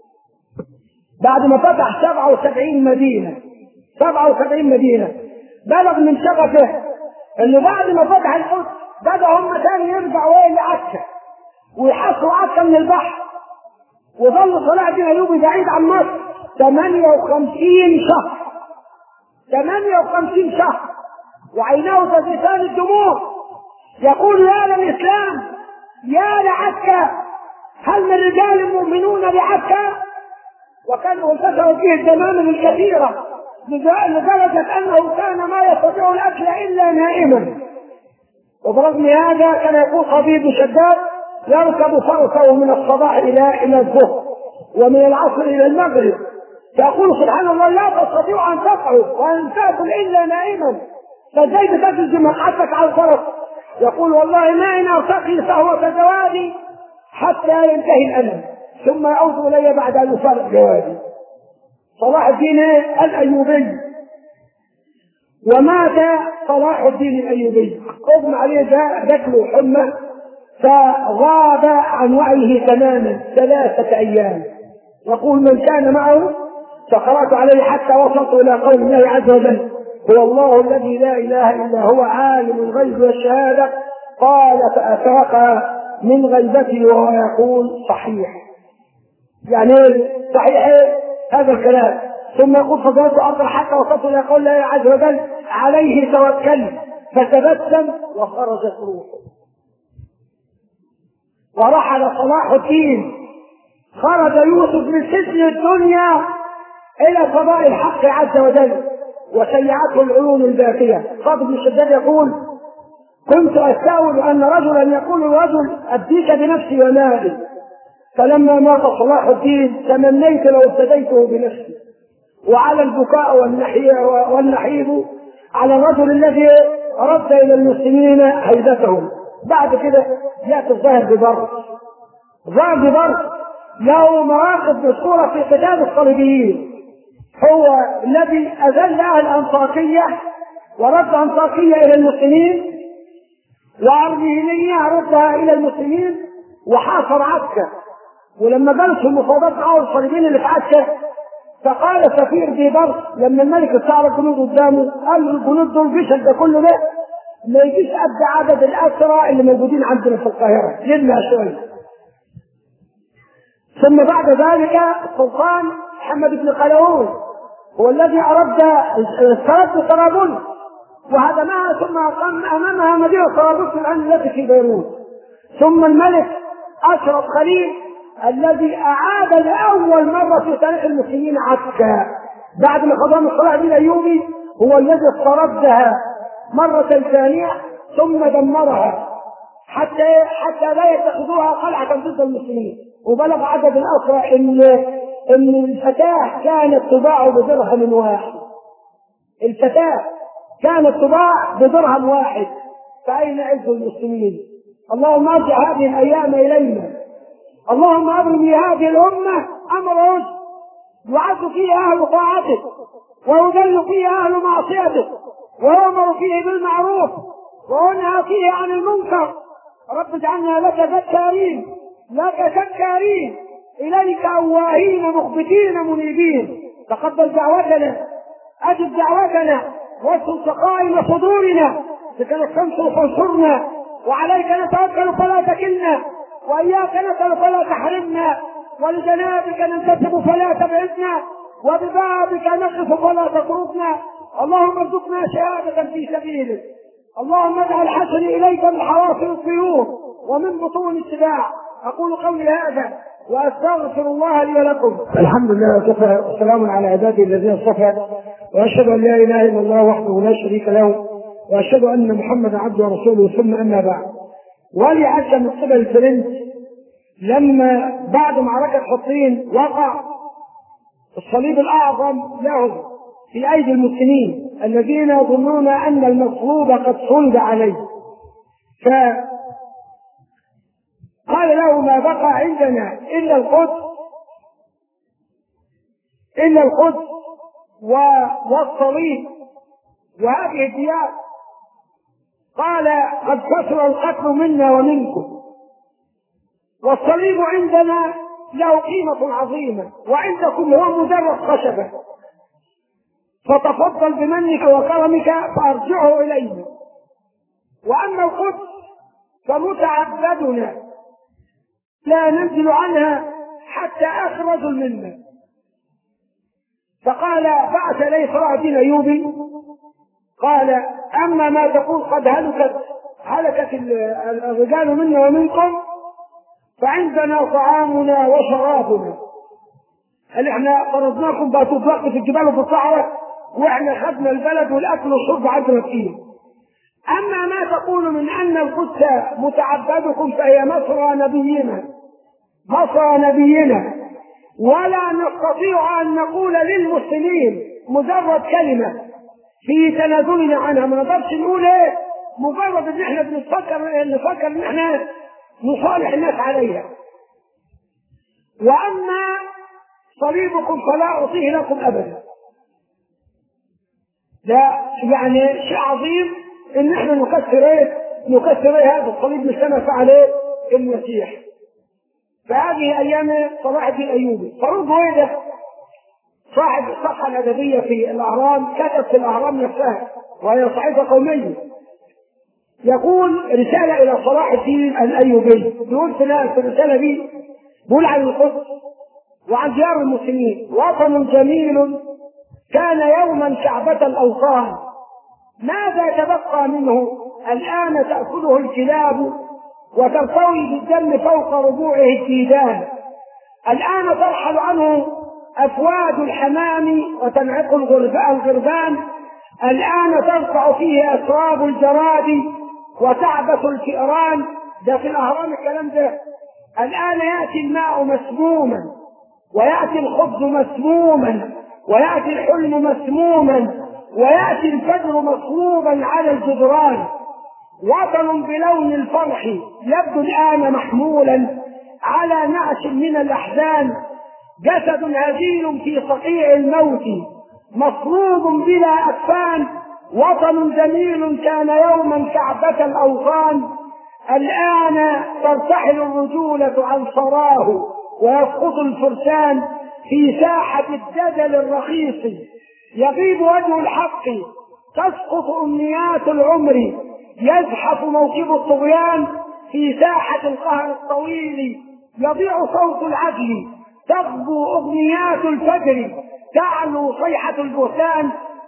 Speaker 4: بعد ما فتح سبعة وسبعين مدينة سبعة وسبعين مدينة بلغ من شغفه انه بعد ما فتح القدس بدأ هم تاني يرجعوا ايه لعكا ويحصروا عكا من البحر، وظل صلاح الدين الأيوبي بعيد عن مصر ثمانية وخمسين شهر ثمانية وخمسين شهر، وعيناه تذرفان الدموع، يقول يا للإسلام يا لعكا، هل من رجال مؤمنون بعكا؟ وكانوا انتشروا فيه الدمامل الكثيرة لدرجة أنه كان ما يستطيع الأكل إلا نائما. وبرغم هذا كان يقول خبيب شداد يركب فرسه من الصباح إلى إلى الظهر ومن العصر إلى المغرب، فيقول سبحان الله لا تستطيع أن تقعد وأن تأكل إلا نائما، فازاي بتجلس مقعدتك على الفرس؟ يقول والله ما إن أرتقي فهو كجوادي حتى ينتهي الألم ثم يعود إلي بعد أن يفارق جوادي. صلاح الدين الأيوبي، ومات صلاح الدين الأيوبي أغمى عليه جات له حمى فغاب عن وعيه تماما ثلاثة أيام. يقول من كان معه فقرأت عليه حتى وصلت إلى قول الله عز وجل هو الله الذي لا إله إلا هو عالم الغيب والشهادة، قال فأفاق من غيبته وهو يقول صحيح. يعني صحيح هذا الكلام. ثم يقول فضلت أرضا حتى وصلت إلى قول الله عز وجل عليه توكل فتبسم وخرجت روحه. ورحل صلاح الدين، خرج يوسف من سجن الدنيا إلى فضاء الحق عز وجل وشيعته العيون الباكية. فاضل بن شداد يقول كنت أستأول أن رجلا يقول الرجل أبديك بنفسي ومالي، فلما مات صلاح الدين تمنيت لو ابتديته بنفسي. وعلى البكاء والنحيب على الرجل الذي رد إلى المسلمين هيبتهم. بعد كده يأتي الظاهر ببر ظاهر ببر له مواقف مذكورة في قتال الصليبيين، هو الذي أذل أهل أنطاكية ورد أنطاكية إلى المسلمين، وأرمينية ردها إلى المسلمين، وحاصر عكا. ولما جلسوا المفاوضات مع الصليبيين اللي في عكا فقال سفير بيبرس لما الملك استعرض الجنود قدامه قال الجنود دول فيش ده كله ده ما يجيش قد عدد الأسرى اللي موجودين عندنا في القاهرة لنا شوية. ثم بعد ذلك السلطان محمد بن قلاوون هو الذي أراد استرد طرابلس وهدمها، ثم أقام أمامها مدينة طرابلس الآن التي في بيروت. ثم الملك أشرف خليل الذي أعاد لأول مرة في تاريخ المسلمين عكا بعد ما خضم صلاح الدين الأيوبي، هو الذي استردها مرة ثانية ثم دمرها حتى حتى لا يتخذوها قلعة ضد المسلمين. وبلغ عدد الأسرى إن إن الفتاة كانت تباع بدرهم واحد، الفتاة كانت تباع بدرهم واحد. فأين عز المسلمين؟ اللهم ارجع هذه الأيام إلينا اللهم أبرم لهذه الأمة أمر رشد يعز فيه أهل طاعتك ويذل فيه أهل معصيتك ويؤمر فيه بالمعروف وينهى فيه عن المنكر. رب اجعلنا لك ذكارين لك شكارين إليك أواهين مخبتين منيبين. تقبل دعوتنا، أجب دعوتنا، واسل سقائم صدورنا، بك نستنصر فانصرنا، وعليك نتوكل فلا تكلنا، وإياك نسأل فلا تحرمنا، ولجنابك ننتسب فلا تبعدنا، وببابك نقف فلا تطردنا. اللهم ارزقنا شهادة في سبيلك. اللهم اجعل حسني إليك من حواصل الطيور ومن بطون السباع. أقول قولي هذا وأستغفر الله لي ولكم. الحمد لله وكفى وسلام على عباده الذين اصطفى، وأشهد أن لا إله إلا الله وحده لا شريك له، وأشهد أن محمدا عبده ورسوله. ثم أما بعد، ولي عشا من قبل الفرنس لما بعد معركة حطين وقع الصليب الأعظم لهم في أيدي المسلمين الذين يظنون أن المصلوب قد صلب عليه، فقال له ما بقى عندنا إلا القدس إلا القدس والصليب وهذه الديار. قال قد كثر القتل منا ومنكم، والصليب عندنا له قيمة عظيمة، وعندكم هو مجرد خشبة، فتفضل بمنك وكرمك فأرجعه إلينا. وأما القدس فمتعبدنا لا ننزل عنها حتى أخرج منا. فقال بعث إليه صلاح الدين أيوبي قال أما ما تقول قد هلكت هلكت الرجال منا ومنكم، فعندنا طعامنا وشرابنا. هل احنا فرضناكم بقى تطلقوا في الجبال وفي الصحراء، واحنا خدنا البلد والاكل والشرب عندنا فيه. اما ما تقول من ان القدس متعبدكم فهي مصر نبينا مصر نبينا، ولا نستطيع ان نقول للمسلمين مجرد كلمه في تنازلنا عنها. ما نقدرش نقول ايه مجرد ان احنا بنفكر نفكر ان احنا نصالح الناس عليها. واما صليبكم فلا اعطيه لكم ابدا. ده يعني شيء عظيم ان احنا نكسر ايه نكسر ايه هذا الصليب مش كما فعل ايه المسيح. فهذه ايام صلاح الدين الايوبي. فاروق هويده صاحب الصفحه الادبيه في الاهرام كتب في الاهرام نفسها وهي صحيفه قوميه، يقول رساله الى صلاح الدين الايوبي، بيقول في الرساله دي بيقول عن القدس وعن ديار المسلمين: وطن جميل كان يوما كعبة الأوطان، ماذا تبقى منه الآن تأكله الكلاب وترتوي بالدم فوق ربوعه الديدان. الآن ترحل عنه أفواد الحمام وتنعق الغربان، الآن ترفع فيه أسراب الجراد وتعبث الفئران. ده في الأهرام الكلام ده. الآن يأتي الماء مسموما، ويأتي الخبز مسموما، ويأتي الحلم مسموما، ويأتي الفجر مصلوبا على الجدران. وطن بلون الفرح يبدو الآن محمولا على نعش من الأحزان، جسد هزيل في صقيع الموت مصلوب بلا أكفان. وطن جميل كان يوما كعبة الأوطان، الآن ترتحل الرجولة عن صراه ويسقط الفرسان في ساحة الدجل الرخيص. يغيب وجه الحق تسقط أمنيات العمر، يزحف موكب الطغيان في ساحة القهر الطويل. يضيع صوت العدل تغبو أغنيات الفجر، تعلو صيحة البهتان.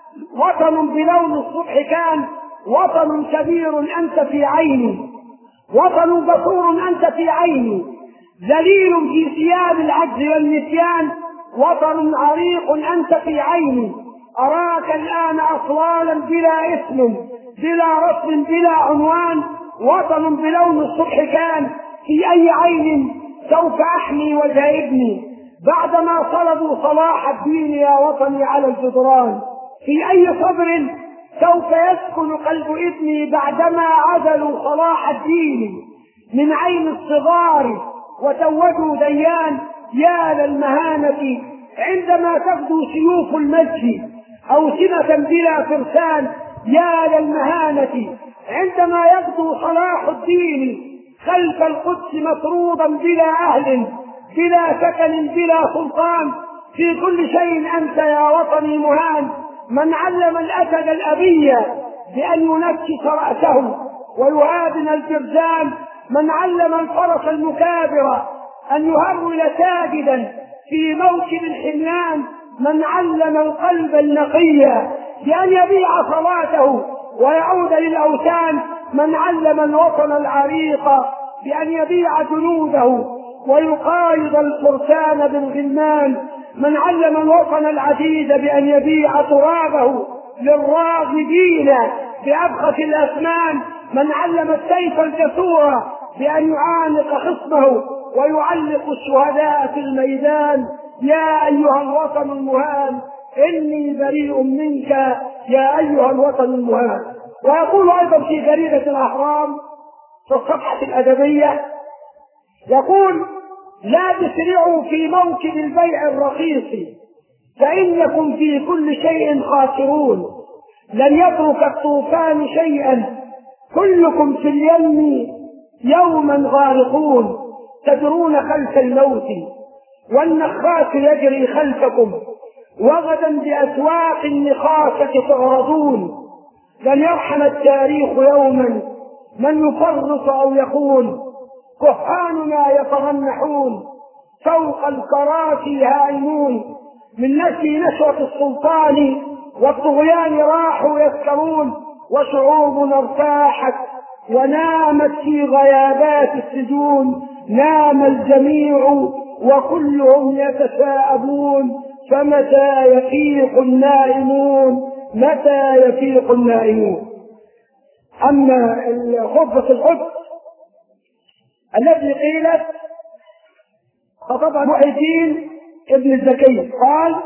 Speaker 4: وطن بلون الصبح كان، وطن كبير أنت في عيني، وطن بصور أنت في عيني، ذليل في ثياب العجز والنسيان. وطن عريق أنت في عيني، أراك الآن أطوالا بلا اسم بلا رسم بلا عنوان. وطن بلون الصبح كان، في أي عين سوف أحمي وجه ابني بعدما صلبوا صلاح الدين يا وطني على الجدران. في أي صبر سوف يسكن قلب ابني بعدما عزلوا صلاح الدين من عين الصغار وزودوا ديان. يا للمهانة عندما تغدو سيوف المجد أوسمة بلا فرسان. يا للمهانة عندما يغدو صلاح الدين خلف القدس مطرودا بلا أهل بلا سكن بلا سلطان. في كل شيء أنت يا وطني مهان. من علم الأسد الأبي بأن ينكس رأسه ويهادن الجرذان. من علم الفرس المكابر أن يهرول ساجدا في موكب الحميان. من علم القلب النقي بأن يبيع صلاته ويعود للأوثان. من علم الوطن العريق بأن يبيع جنوده ويقايض الفرسان بالغلمان. من علم الوطن العزيز بأن يبيع ترابه للراغبين بأبخس الأثمان. من علم السيف الجسور بأن يعانق خصمه ويعلق الشهداء في الميدان. يا أيها الوطن المهان إني بريء منك يا أيها الوطن المهان. ويقول أيضا في جريدة الأهرام في الصفحة الأدبية يقول: لا تسرعوا في موكب البيع الرخيص فإنكم في كل شيء خاسرون. لن يترك الطوفان شيئا كلكم في اليم يوما غارقون. تجرون خلف الموت والنخاس يجري خلفكم وغدا بأسواق النخاسة تعرضون. لن يرحم التاريخ يوما من يفرط أو يخون. كهاننا يترنحون فوق الكراسي هائمون. من نسي نشوة السلطان والطغيان راحوا يسكرون. وشعوبنا ارتاحت ونامت في غيابات السجون. نام الجميع وكلهم يتساءلون فمتى يفيق النائمون متى يفيق النائمون. أما خطبة القدس التي قيلت خطبها محي الدين ابن الزكي قال: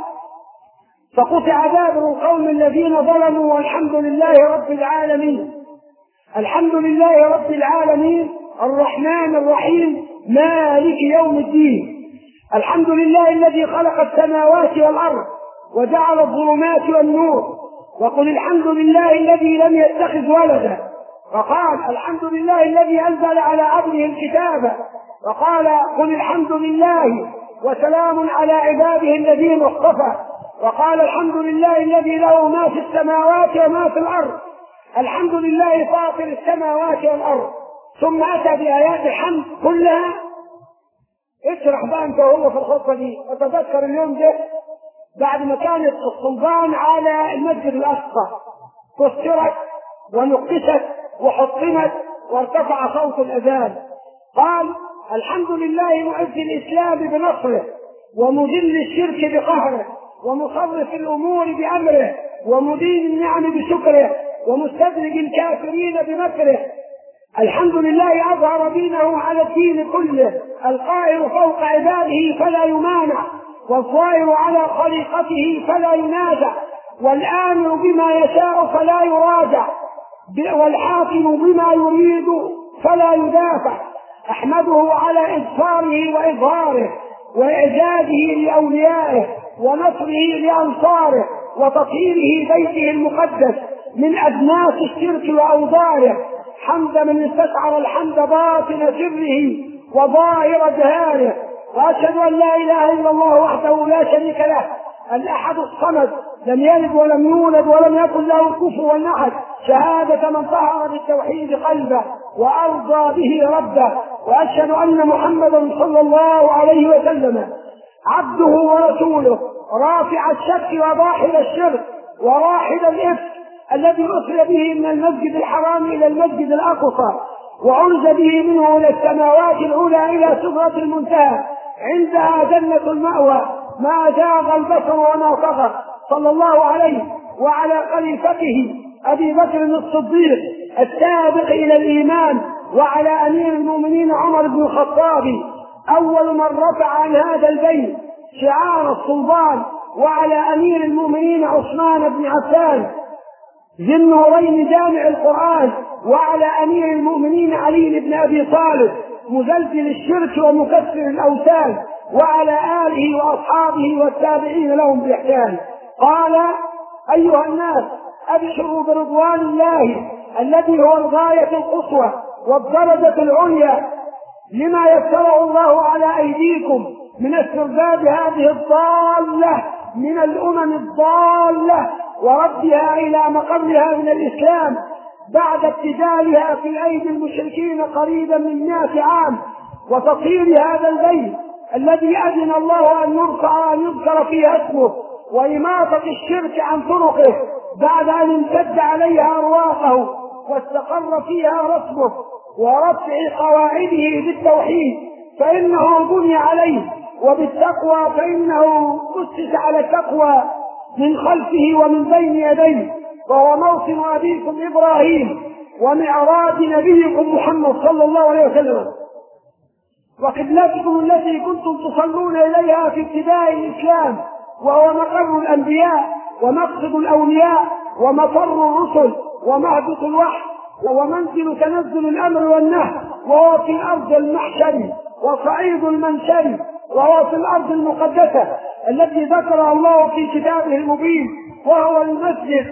Speaker 4: فقطع دابر القوم الذين ظلموا والحمد لله رب العالمين. الحمد لله رب العالمين الرحمن الرحيم مالك يوم الدين. الحمد لله الذي خلق السماوات والأرض وجعل الظلمات والنور. وقل الحمد لله الذي لم يتخذ ولدا. وقال: الحمد لله الذي أنزل على عبده الكتاب. وقال: قل الحمد لله وسلام على عباده الذين اصطفى. وقال: الحمد لله الذي له ما في السماوات وما في الأرض. الحمد لله فاطر السماوات والأرض. ثم أتى بآيات الحمد كلها. اشرح بقى أنت وهو في الخطبة دي. أتذكر اليوم ده بعد ما كانت الصلبان على المسجد الأقصى كسرت ونقشت وحطمت وارتفع صوت الأذان. قال: الحمد لله معز الإسلام بنصره ومذل الشرك بقهره ومصرف الأمور بأمره ومدين النعم بشكره ومستدرج الكافرين بمكره. الحمد لله أظهر دينه على الدين كله. القاهر فوق عباده فلا يمانع والظاهر على خليقته فلا ينازع والآمر بما يشاء فلا يراجع والحاكم بما يريد فلا يدافع. أحمده على إظفاره وإظهاره وإعجازه لأوليائه ونصره لأنصاره وتطهيره بيته المقدس من أدناس الشرك وأوضاره. حمد من استشعر الحمد باطن سره وظاهر جهاره. وأشهد أن لا إله إلا الله وحده لا شريك له الأحد الصمد لم يلد ولم يولد ولم يكن له كفوا أحد. شهادة من طهر بالتوحيد قلبه وأرضى به ربه. وأشهد أن محمدا صلى الله عليه وسلم عبده ورسوله رافع الشك وضاحل الشرك وراحل الإفك الذي أسري به من المسجد الحرام إلى المسجد الأقصى وعرج به منه إلى السماوات العلى إلى سدرة المنتهى عندها جنة المأوى. ما زاغ البصر وما طغى. صلى الله عليه وعلى خليفته أبي بكر الصديق السابق إلى الإيمان وعلى أمير المؤمنين عمر بن الخطاب أول من رفع عن هذا البيت شعار السلطان وعلى أمير المؤمنين عثمان بن عفان ذي النورين جامع القرآن وعلى أمير المؤمنين علي بن أبي طالب مزلزل الشرك ومكسر الأوثان، وعلى آله وأصحابه والتابعين لهم بإحسان. قال: أيها الناس، أبشروا برضوان الله الذي هو الغاية القصوى والدرجة العليا لما يسره الله على أيديكم من استرداد هذه الضالة من الأمم الضالة وردها إلى مقرها من الإسلام بعد ابتذالها في أيدي المشركين قريبا من مئة عام، وتطهير هذا البيت الذي أذن الله أن يرفع أن يذكر فيه اسمه، وإماطة الشرك عن طرقه بعد أن امتد عليها أرواحه واستقر فيها رسمه، ورفع قواعده بالتوحيد فإنه بني عليه، وبالتقوى فإنه أسس على التقوى من خلفه ومن بين يديه، وهو موطن أبيكم إبراهيم ومعراج نبيكم محمد صلى الله عليه وسلم، وقبلتكم التي كنتم تصلون إليها في ابتداء الإسلام، وهو مقر الأنبياء ومقصد الأولياء ومفر الرسل ومهبط الوحي ومنزل تنزل الأمر والنهي، وهو في الأرض المحشر وصعيد المنشر، وهو في الأرض المقدسة التي ذكر الله في كتابه المبين، وهو المسجد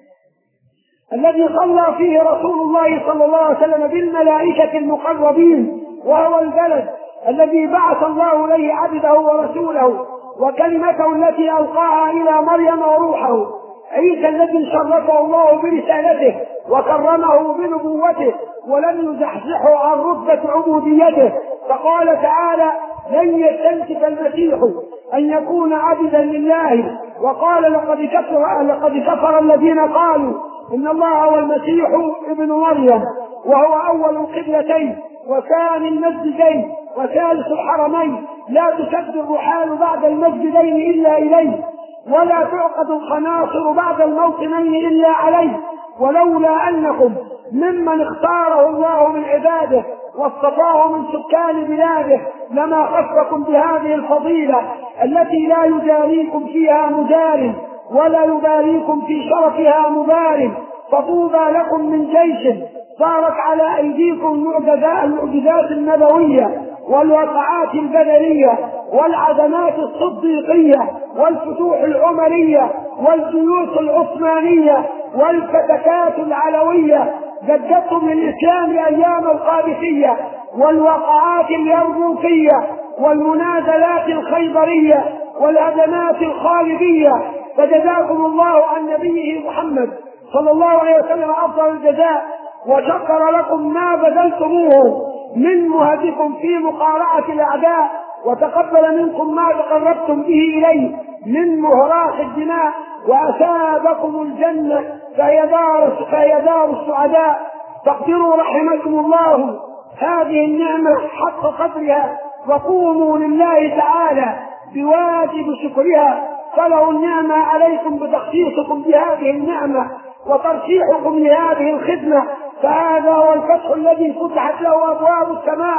Speaker 4: الذي صلى فيه رسول الله صلى الله عليه وسلم بالملائكة المقربين، وهو البلد الذي بعث الله إليه عبده ورسوله وكلمته التي ألقاها إلى مريم وروحه عيسى الذي شرفه الله برسالته وكرمه بنبوته ولم يزحزحه عن رتبة عبوديته، فقال تعالى: لن يستنكف المسيح أن يكون عبدا لله، وقال: لقد كفر لقد كفر الذين قالوا إن الله هو المسيح ابن مريم، وهو أول القبلتين وثاني المسجدين وثالث الحرمين، لا تشد الرحال بعد المسجدين إلا إليه، ولا تعقد الخناصر بعد الموطنين إلا عليه، ولولا أنكم ممن اختاره الله من عباده واصطفاه من سكان بلاده لما خصكم بهذه الفضيلة التي لا يجاريكم فيها مجار ولا يباريكم في شرفها مبار، فطوبى لكم من جيش صارت على أيديكم المعجزات النبوية والوقعات البدنية والعزمات الصديقية والفتوح العمرية والجيوش العثمانية والفتكات العلوية، جددتم للإسلام أيام القادسية والوقعات اليرموكية والمنازلات الخيبرية والهدمات الخالدية، فجزاكم الله عن نبيه محمد صلى الله عليه وسلم أفضل الجزاء، وشكر لكم ما بذلتموه من مهدكم في مقارعة الأعداء، وتقبل منكم ما تقربتم به إليه من مهراق الدماء، وأثابكم الجنة فهي دار فهي دار السعداء. فاقدروا رحمكم الله هذه النعمة حق قدرها، وقوموا لله تعالى بواجب شكرها، فله النعمة عليكم بتخصيصكم بهذه النعمة وترشيحكم لهذه الخدمة، فهذا هو الفتح الذي فتحت له أبواب السماء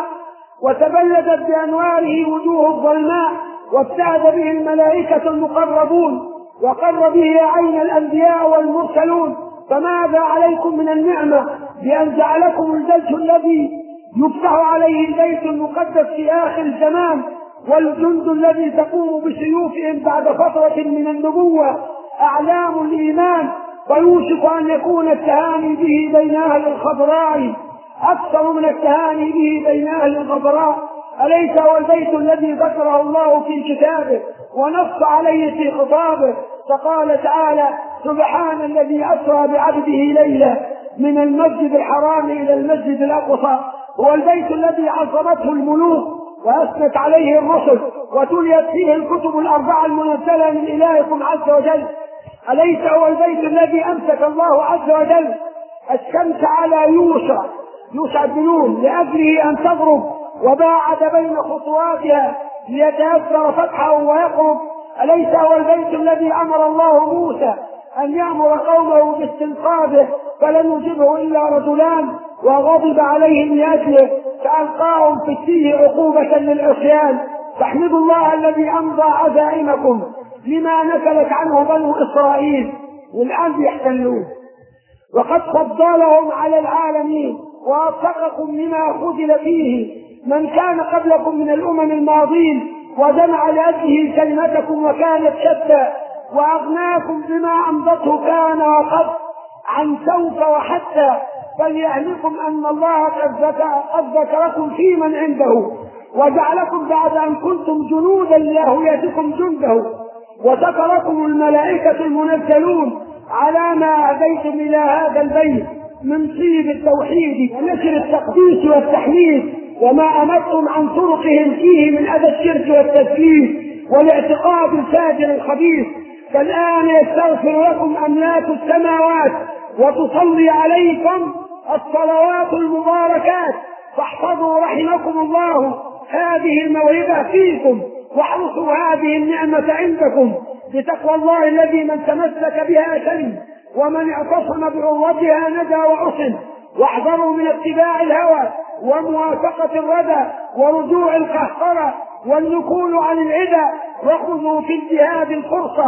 Speaker 4: وتبلدت بأنواره وجوه الظلماء، وابتعد به الملائكة المقربون، وقر به عين الأنبياء والمرسلون، فماذا عليكم من النعمة بأن جعلكم الجيش الذي يفتح عليه البيت المقدس في آخر الزمان، والجند الذي تقوم بسيوفهم بعد فترة من النبوة أعلام الإيمان، فيوشك أن يكون التهاني به بين أهل الخضراء أكثر من التهاني به بين أهل الغبراء. أليس هو البيت الذي ذكره الله في كتابه ونص عليه في خطابه، فقال تعالى: سبحان الذي أسرى بعبده ليلا من المسجد الحرام إلى المسجد الأقصى. هو البيت الذي عظمته الملوك وأثنت عليه الرسل وتليت فيه الكتب الأربعة المنزلة من إلهكم عز وجل. أليس هو البيت الذي أمسك الله عز وجل الشمس على يوشع يوشع بن نون لأجله أن تغرب، وباعد بين خطواتها ليتأثر فتحه ويقرب؟ أليس هو البيت الذي أمر الله موسى أن يأمر قومه باستنقاذه فلم يجبه إلا رجلان وغضب عليهم لأجله فألقاهم في التيه عقوبة للعصيان؟ فاحمدوا الله الذي أمضى عزائمكم لما نكلت عنه بنو إسرائيل والآن يحتلون، وقد فضلهم على العالمين ووفقكم لما خذل فيه من كان قبلكم من الأمم الماضين، وجمع لأجله كلمتكم وكانت شتى، وأغناكم بما أمضته كان وقد عن سوف وحتى. فليهنكم أن الله قد ذكركم في من عنده، وجعلكم بعد أن كنتم جنودا ليهويتكم جنده، وذكركم الملائكة المنزلون على ما هديتم إلى هذا البيت من طيب التوحيد ونشر التقديس والتحميد، وما أمرتم عن طرقهم فيه من أذى الشرك والتثليث والاعتقاد الفاجر الخبيث. فالآن يستغفر لكم أملاك السماوات وتصلي عليكم الصلوات المباركات، فاحفظوا رحمكم الله هذه الموهبة فيكم، واحرصوا هذه النعمة عندكم بتقوى الله الذي من تمسك بها سلم، ومن اعتصم بعروتها نجا وعصم. واحذروا من اتباع الهوى وموافقة الردى ورجوع القهقرة والنكول عن العدى، وخذوا في الجهاد الفرصة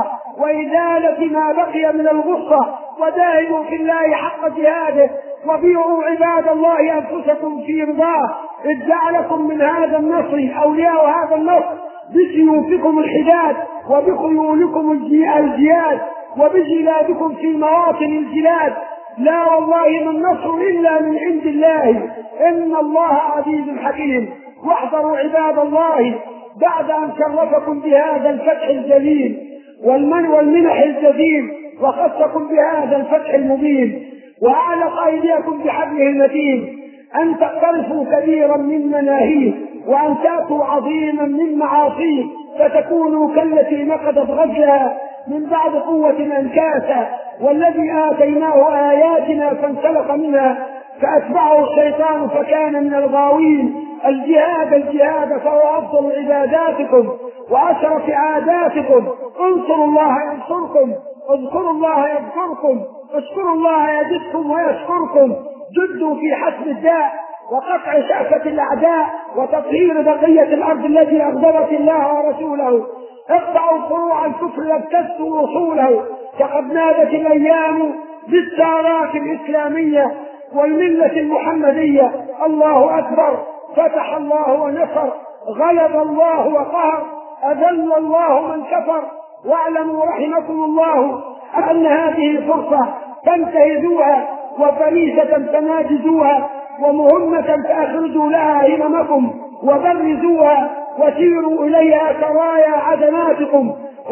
Speaker 4: وإزالة ما بقي من الغصة، وجاهدوا في الله حق جهاده، وبيعوا عباد الله أنفسكم في رضاه، إذ جعلكم من هذا النصر أولياء هذا النصر بسيوفكم الحداد وبخيولكم الجياد وبجلادكم في مواطن الجلاد. لا والله ما النصر إلا من عند الله، إن الله عزيز حكيم. واحذروا عباد الله بعد أن شرفكم بهذا الفتح الجليل والمن والمنح الجزيل، وخصكم بهذا الفتح المبين، وأعلق أيديكم بحبله المتين، أن تقترفوا كبيرا من مناهيه، وأن تأتوا عظيما من معاصيه، فتكونوا كالتي نقضت غزلها من بعد قوة أنكاسا، والذي آتيناه آياتنا فانسلخ منها فأتبعه الشيطان فكان من الغاوين. الجهاد الجهاد فهو أفضل عباداتكم وأشرف عاداتكم. انصروا الله ينصركم، اذكروا الله يذكركم، اشكروا الله يزدكم ويشكركم. جدوا في حسب الداء وقطع شأفة الأعداء وتطهير بقية الأرض التي أغضبت الله ورسوله. اقطعوا فروع الكفر وابتسوا وصوله، فقد نادت الأيام بالثارات الإسلامية والملة المحمدية. الله أكبر، فتح الله ونصر، غلب الله وقهر، أذل الله من كفر. واعلموا رحمكم الله أن هذه فرصة تنتهزوها، وفريسة تناجزوها، ومهمة فأخرجوا لها هممكم وبرزوها، وسيروا إليها سرايا عدناتكم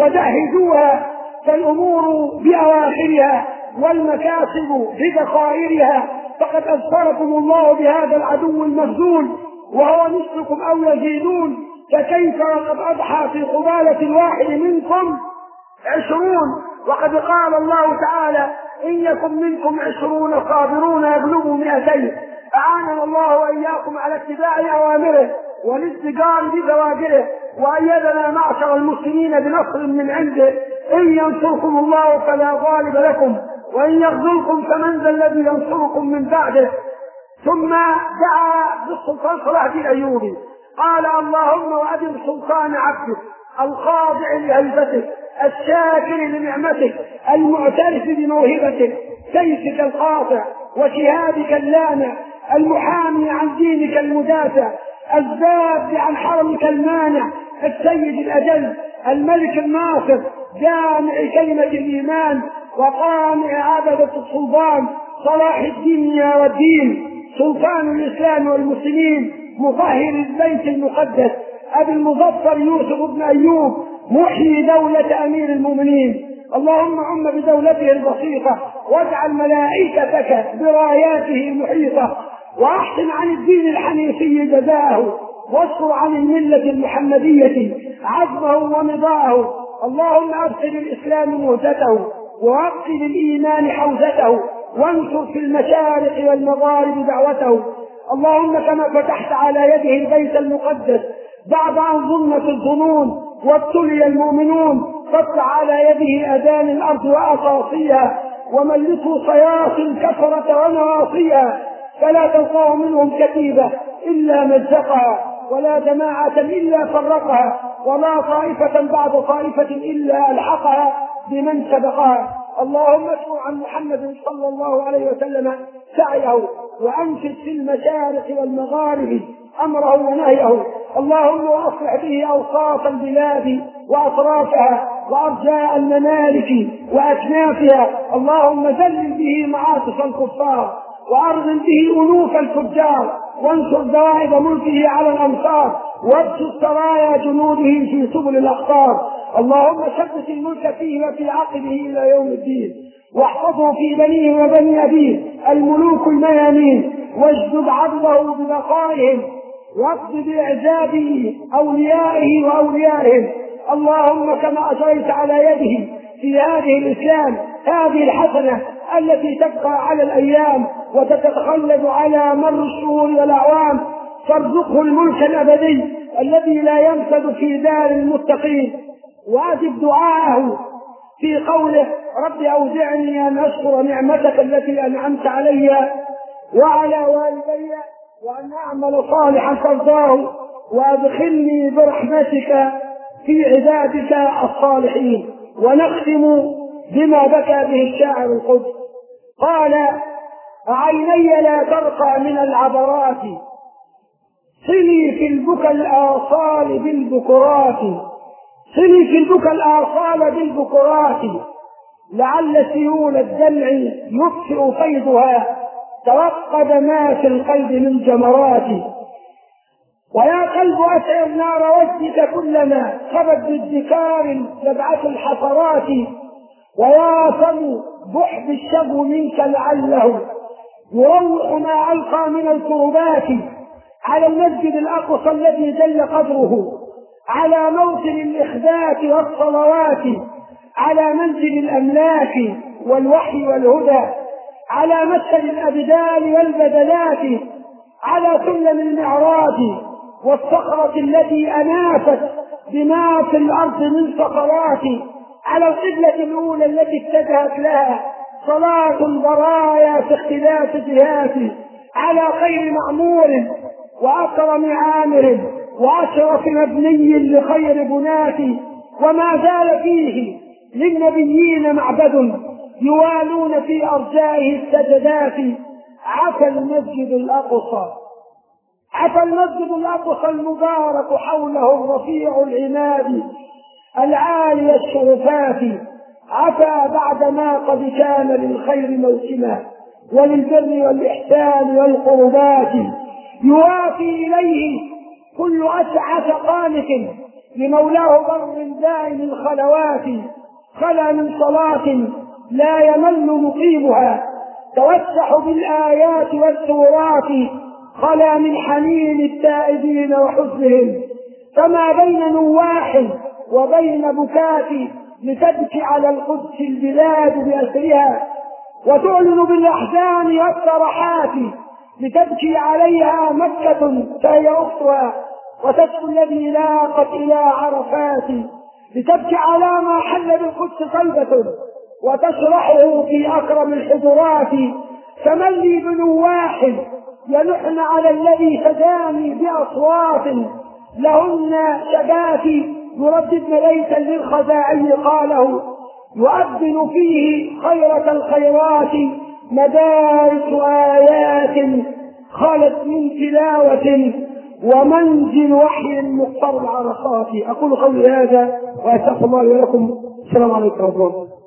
Speaker 4: وجهزوها، فالأمور بأواخرها والمكاسب بذخائرها. فقد أذكركم الله بهذا العدو المخذول وهو مثلكم أو يزيدون، فكيف وقد أضحى في قبالة الواحد منكم عشرون. وقد قال الله تعالى: إن يكن منكم عشرون صابرون يغلبوا مئتين. أعاننا الله وإياكم على اتباع أوامره والازدجار بزواجره، وأيدنا معشر المسلمين بنصر من عنده. إن ينصركم الله فلا غالب لكم، وإن يخذلكم فمن ذا الذي ينصركم من بعده. ثم دعا بالسلطان صلاح الدين الأيوبي، قال: اللهم وأدم سلطان عبدك الخاضع لهيبتك، الشاكر لنعمتك، المعترف بموهبتك، سيفك القاطع وشهادك اللامع، المحامي عن دينك المدافع، الذاب عن حرمك المانع، السيد الأجل، الملك الناصر، جامع كلمة الإيمان وقامع عبدة السلطان، صلاح الدين والدين، سلطان الإسلام والمسلمين، مطهر البيت المقدس، أبي المظفر يوسف بن أيوب، محيي دولة أمير المؤمنين. اللهم عم بدولته البسيطة، واجعل ملائكتك براياته المحيطة، وأحسن عن الدين الحنيفي جزاءه، واذكر عن الملة المحمدية عزمه ومضاءه. اللهم أبقي للإسلام مهجته، وأبقي للإيمان حوزته، وانصر في المشارق والمغارب دعوته. اللهم كما فتحت على يده البيت المقدس بعد أن ظلمت الظنون وابتلي المؤمنون، فتح على يده أذان الأرض وأقاصيها، وملته صياص الكفرة ونواصيها، فلا تلقاه منهم كتيبة إلا مزقها، ولا جماعة إلا فرقها، ولا طائفة بعد طائفة إلا ألحقها بمن سبقها. اللهم اشكر عن محمد صلى الله عليه وسلم سعيه وأنفذ في المشارق والمغارب أمره ونهيه. اللهم أصلح به أوساط البلاد وأطرافها وأرجاء الممالك وأكنافها. اللهم ذلل به معاصف الكفار وأرغم به أنوف الفجار، وانصر دوائب ملكه على الأمصار، وابسط سرايا جنوده في سبل الأقطار. اللهم ثبت الملك فيه وفي عقبه إلى يوم الدين، واحفظه في بنيه وبني أبيه الملوك الميامين، واجدد عضده ببقائهم، واقض بإعجابه أوليائه وأوليائهم. اللهم كما أجريت على يده في هذه الإسلام هذه الحسنة التي تبقى على الأيام وتتخلد على مر الشهور والأعوام، فارزقه الملك الأبدي الذي لا ينفد في دار المتقين. وأجب دعاءه في قوله: رب أوزعني أن أشكر نعمتك التي أنعمت علي وعلى والدي وأن أعمل صالحا ترضاه وأدخلني برحمتك في عبادك الصالحين. ونختم بما بكى به الشاعر القدس، قال: عيني لا ترقى من العبرات، صلي في البكى الآصال بالبكرات، صلي في البكى الآصال بالبكرات، لعل سيول الدمع يطفئ فيضها، توقد ما في القلب من جمرات. ويا قلب أسعر نار وجهك كلما خبت بالذكار لبعة الحفرات، ويا فم بحب الشبو منك لعله يروح ما ألقى من الكربات، على المسجد الأقصى الذي جل قدره، على موطن الإخبات والصلوات، على منزل الأملاك والوحي والهدى، على مسجد الأبدال والبدلات، على سلم المعراج والصخرة التي أنافت بما في الأرض من صخرات، على القبلة الأولى التي اتجهت لها صلاة البرايا في اختلاف جهات، على خير معمور وأكرم عامر وأشرف مبني لخير بنات، وما زال فيه للنبيين معبد يوالون في أرجائه السجدات. عفى المسجد الأقصى، عفى المسجد الأقصى المبارك حوله الرفيع العماد العالي الشرفات، عفى بعدما قد كان للخير موسما وللبر والإحسان والقربات، يوافي إليه كل أسعة قانت لمولاه بر دائم الخلوات، خلا من صلاة لا يمل مقيمها، توسح بالآيات والسورات، خلا من حنين التائبين وحزنهم، فما بين نواح وبين بكات لتبكي على القدس البلاد بأسرها، وتعلن بالأحزان والصرحات لتبكي عليها مكة فهي أختها، وتشكو الذي لاقت إلى عرفات، لتبكي على ما حل بالقدس طيبة وتشرحه في أكرم الحضرات، فمن لي بنواح يلحن على الذي فداني بأصوات لهن شباتي يرددن ليتا للخزاعي قاله، يؤذن فيه خيرة الخيرات مدارس آيات خلت من تلاوة ومنزل وحي مقتر العرفات. أقول قولي هذا وأستغفر الله لكم. السلام عليكم ورحمة الله.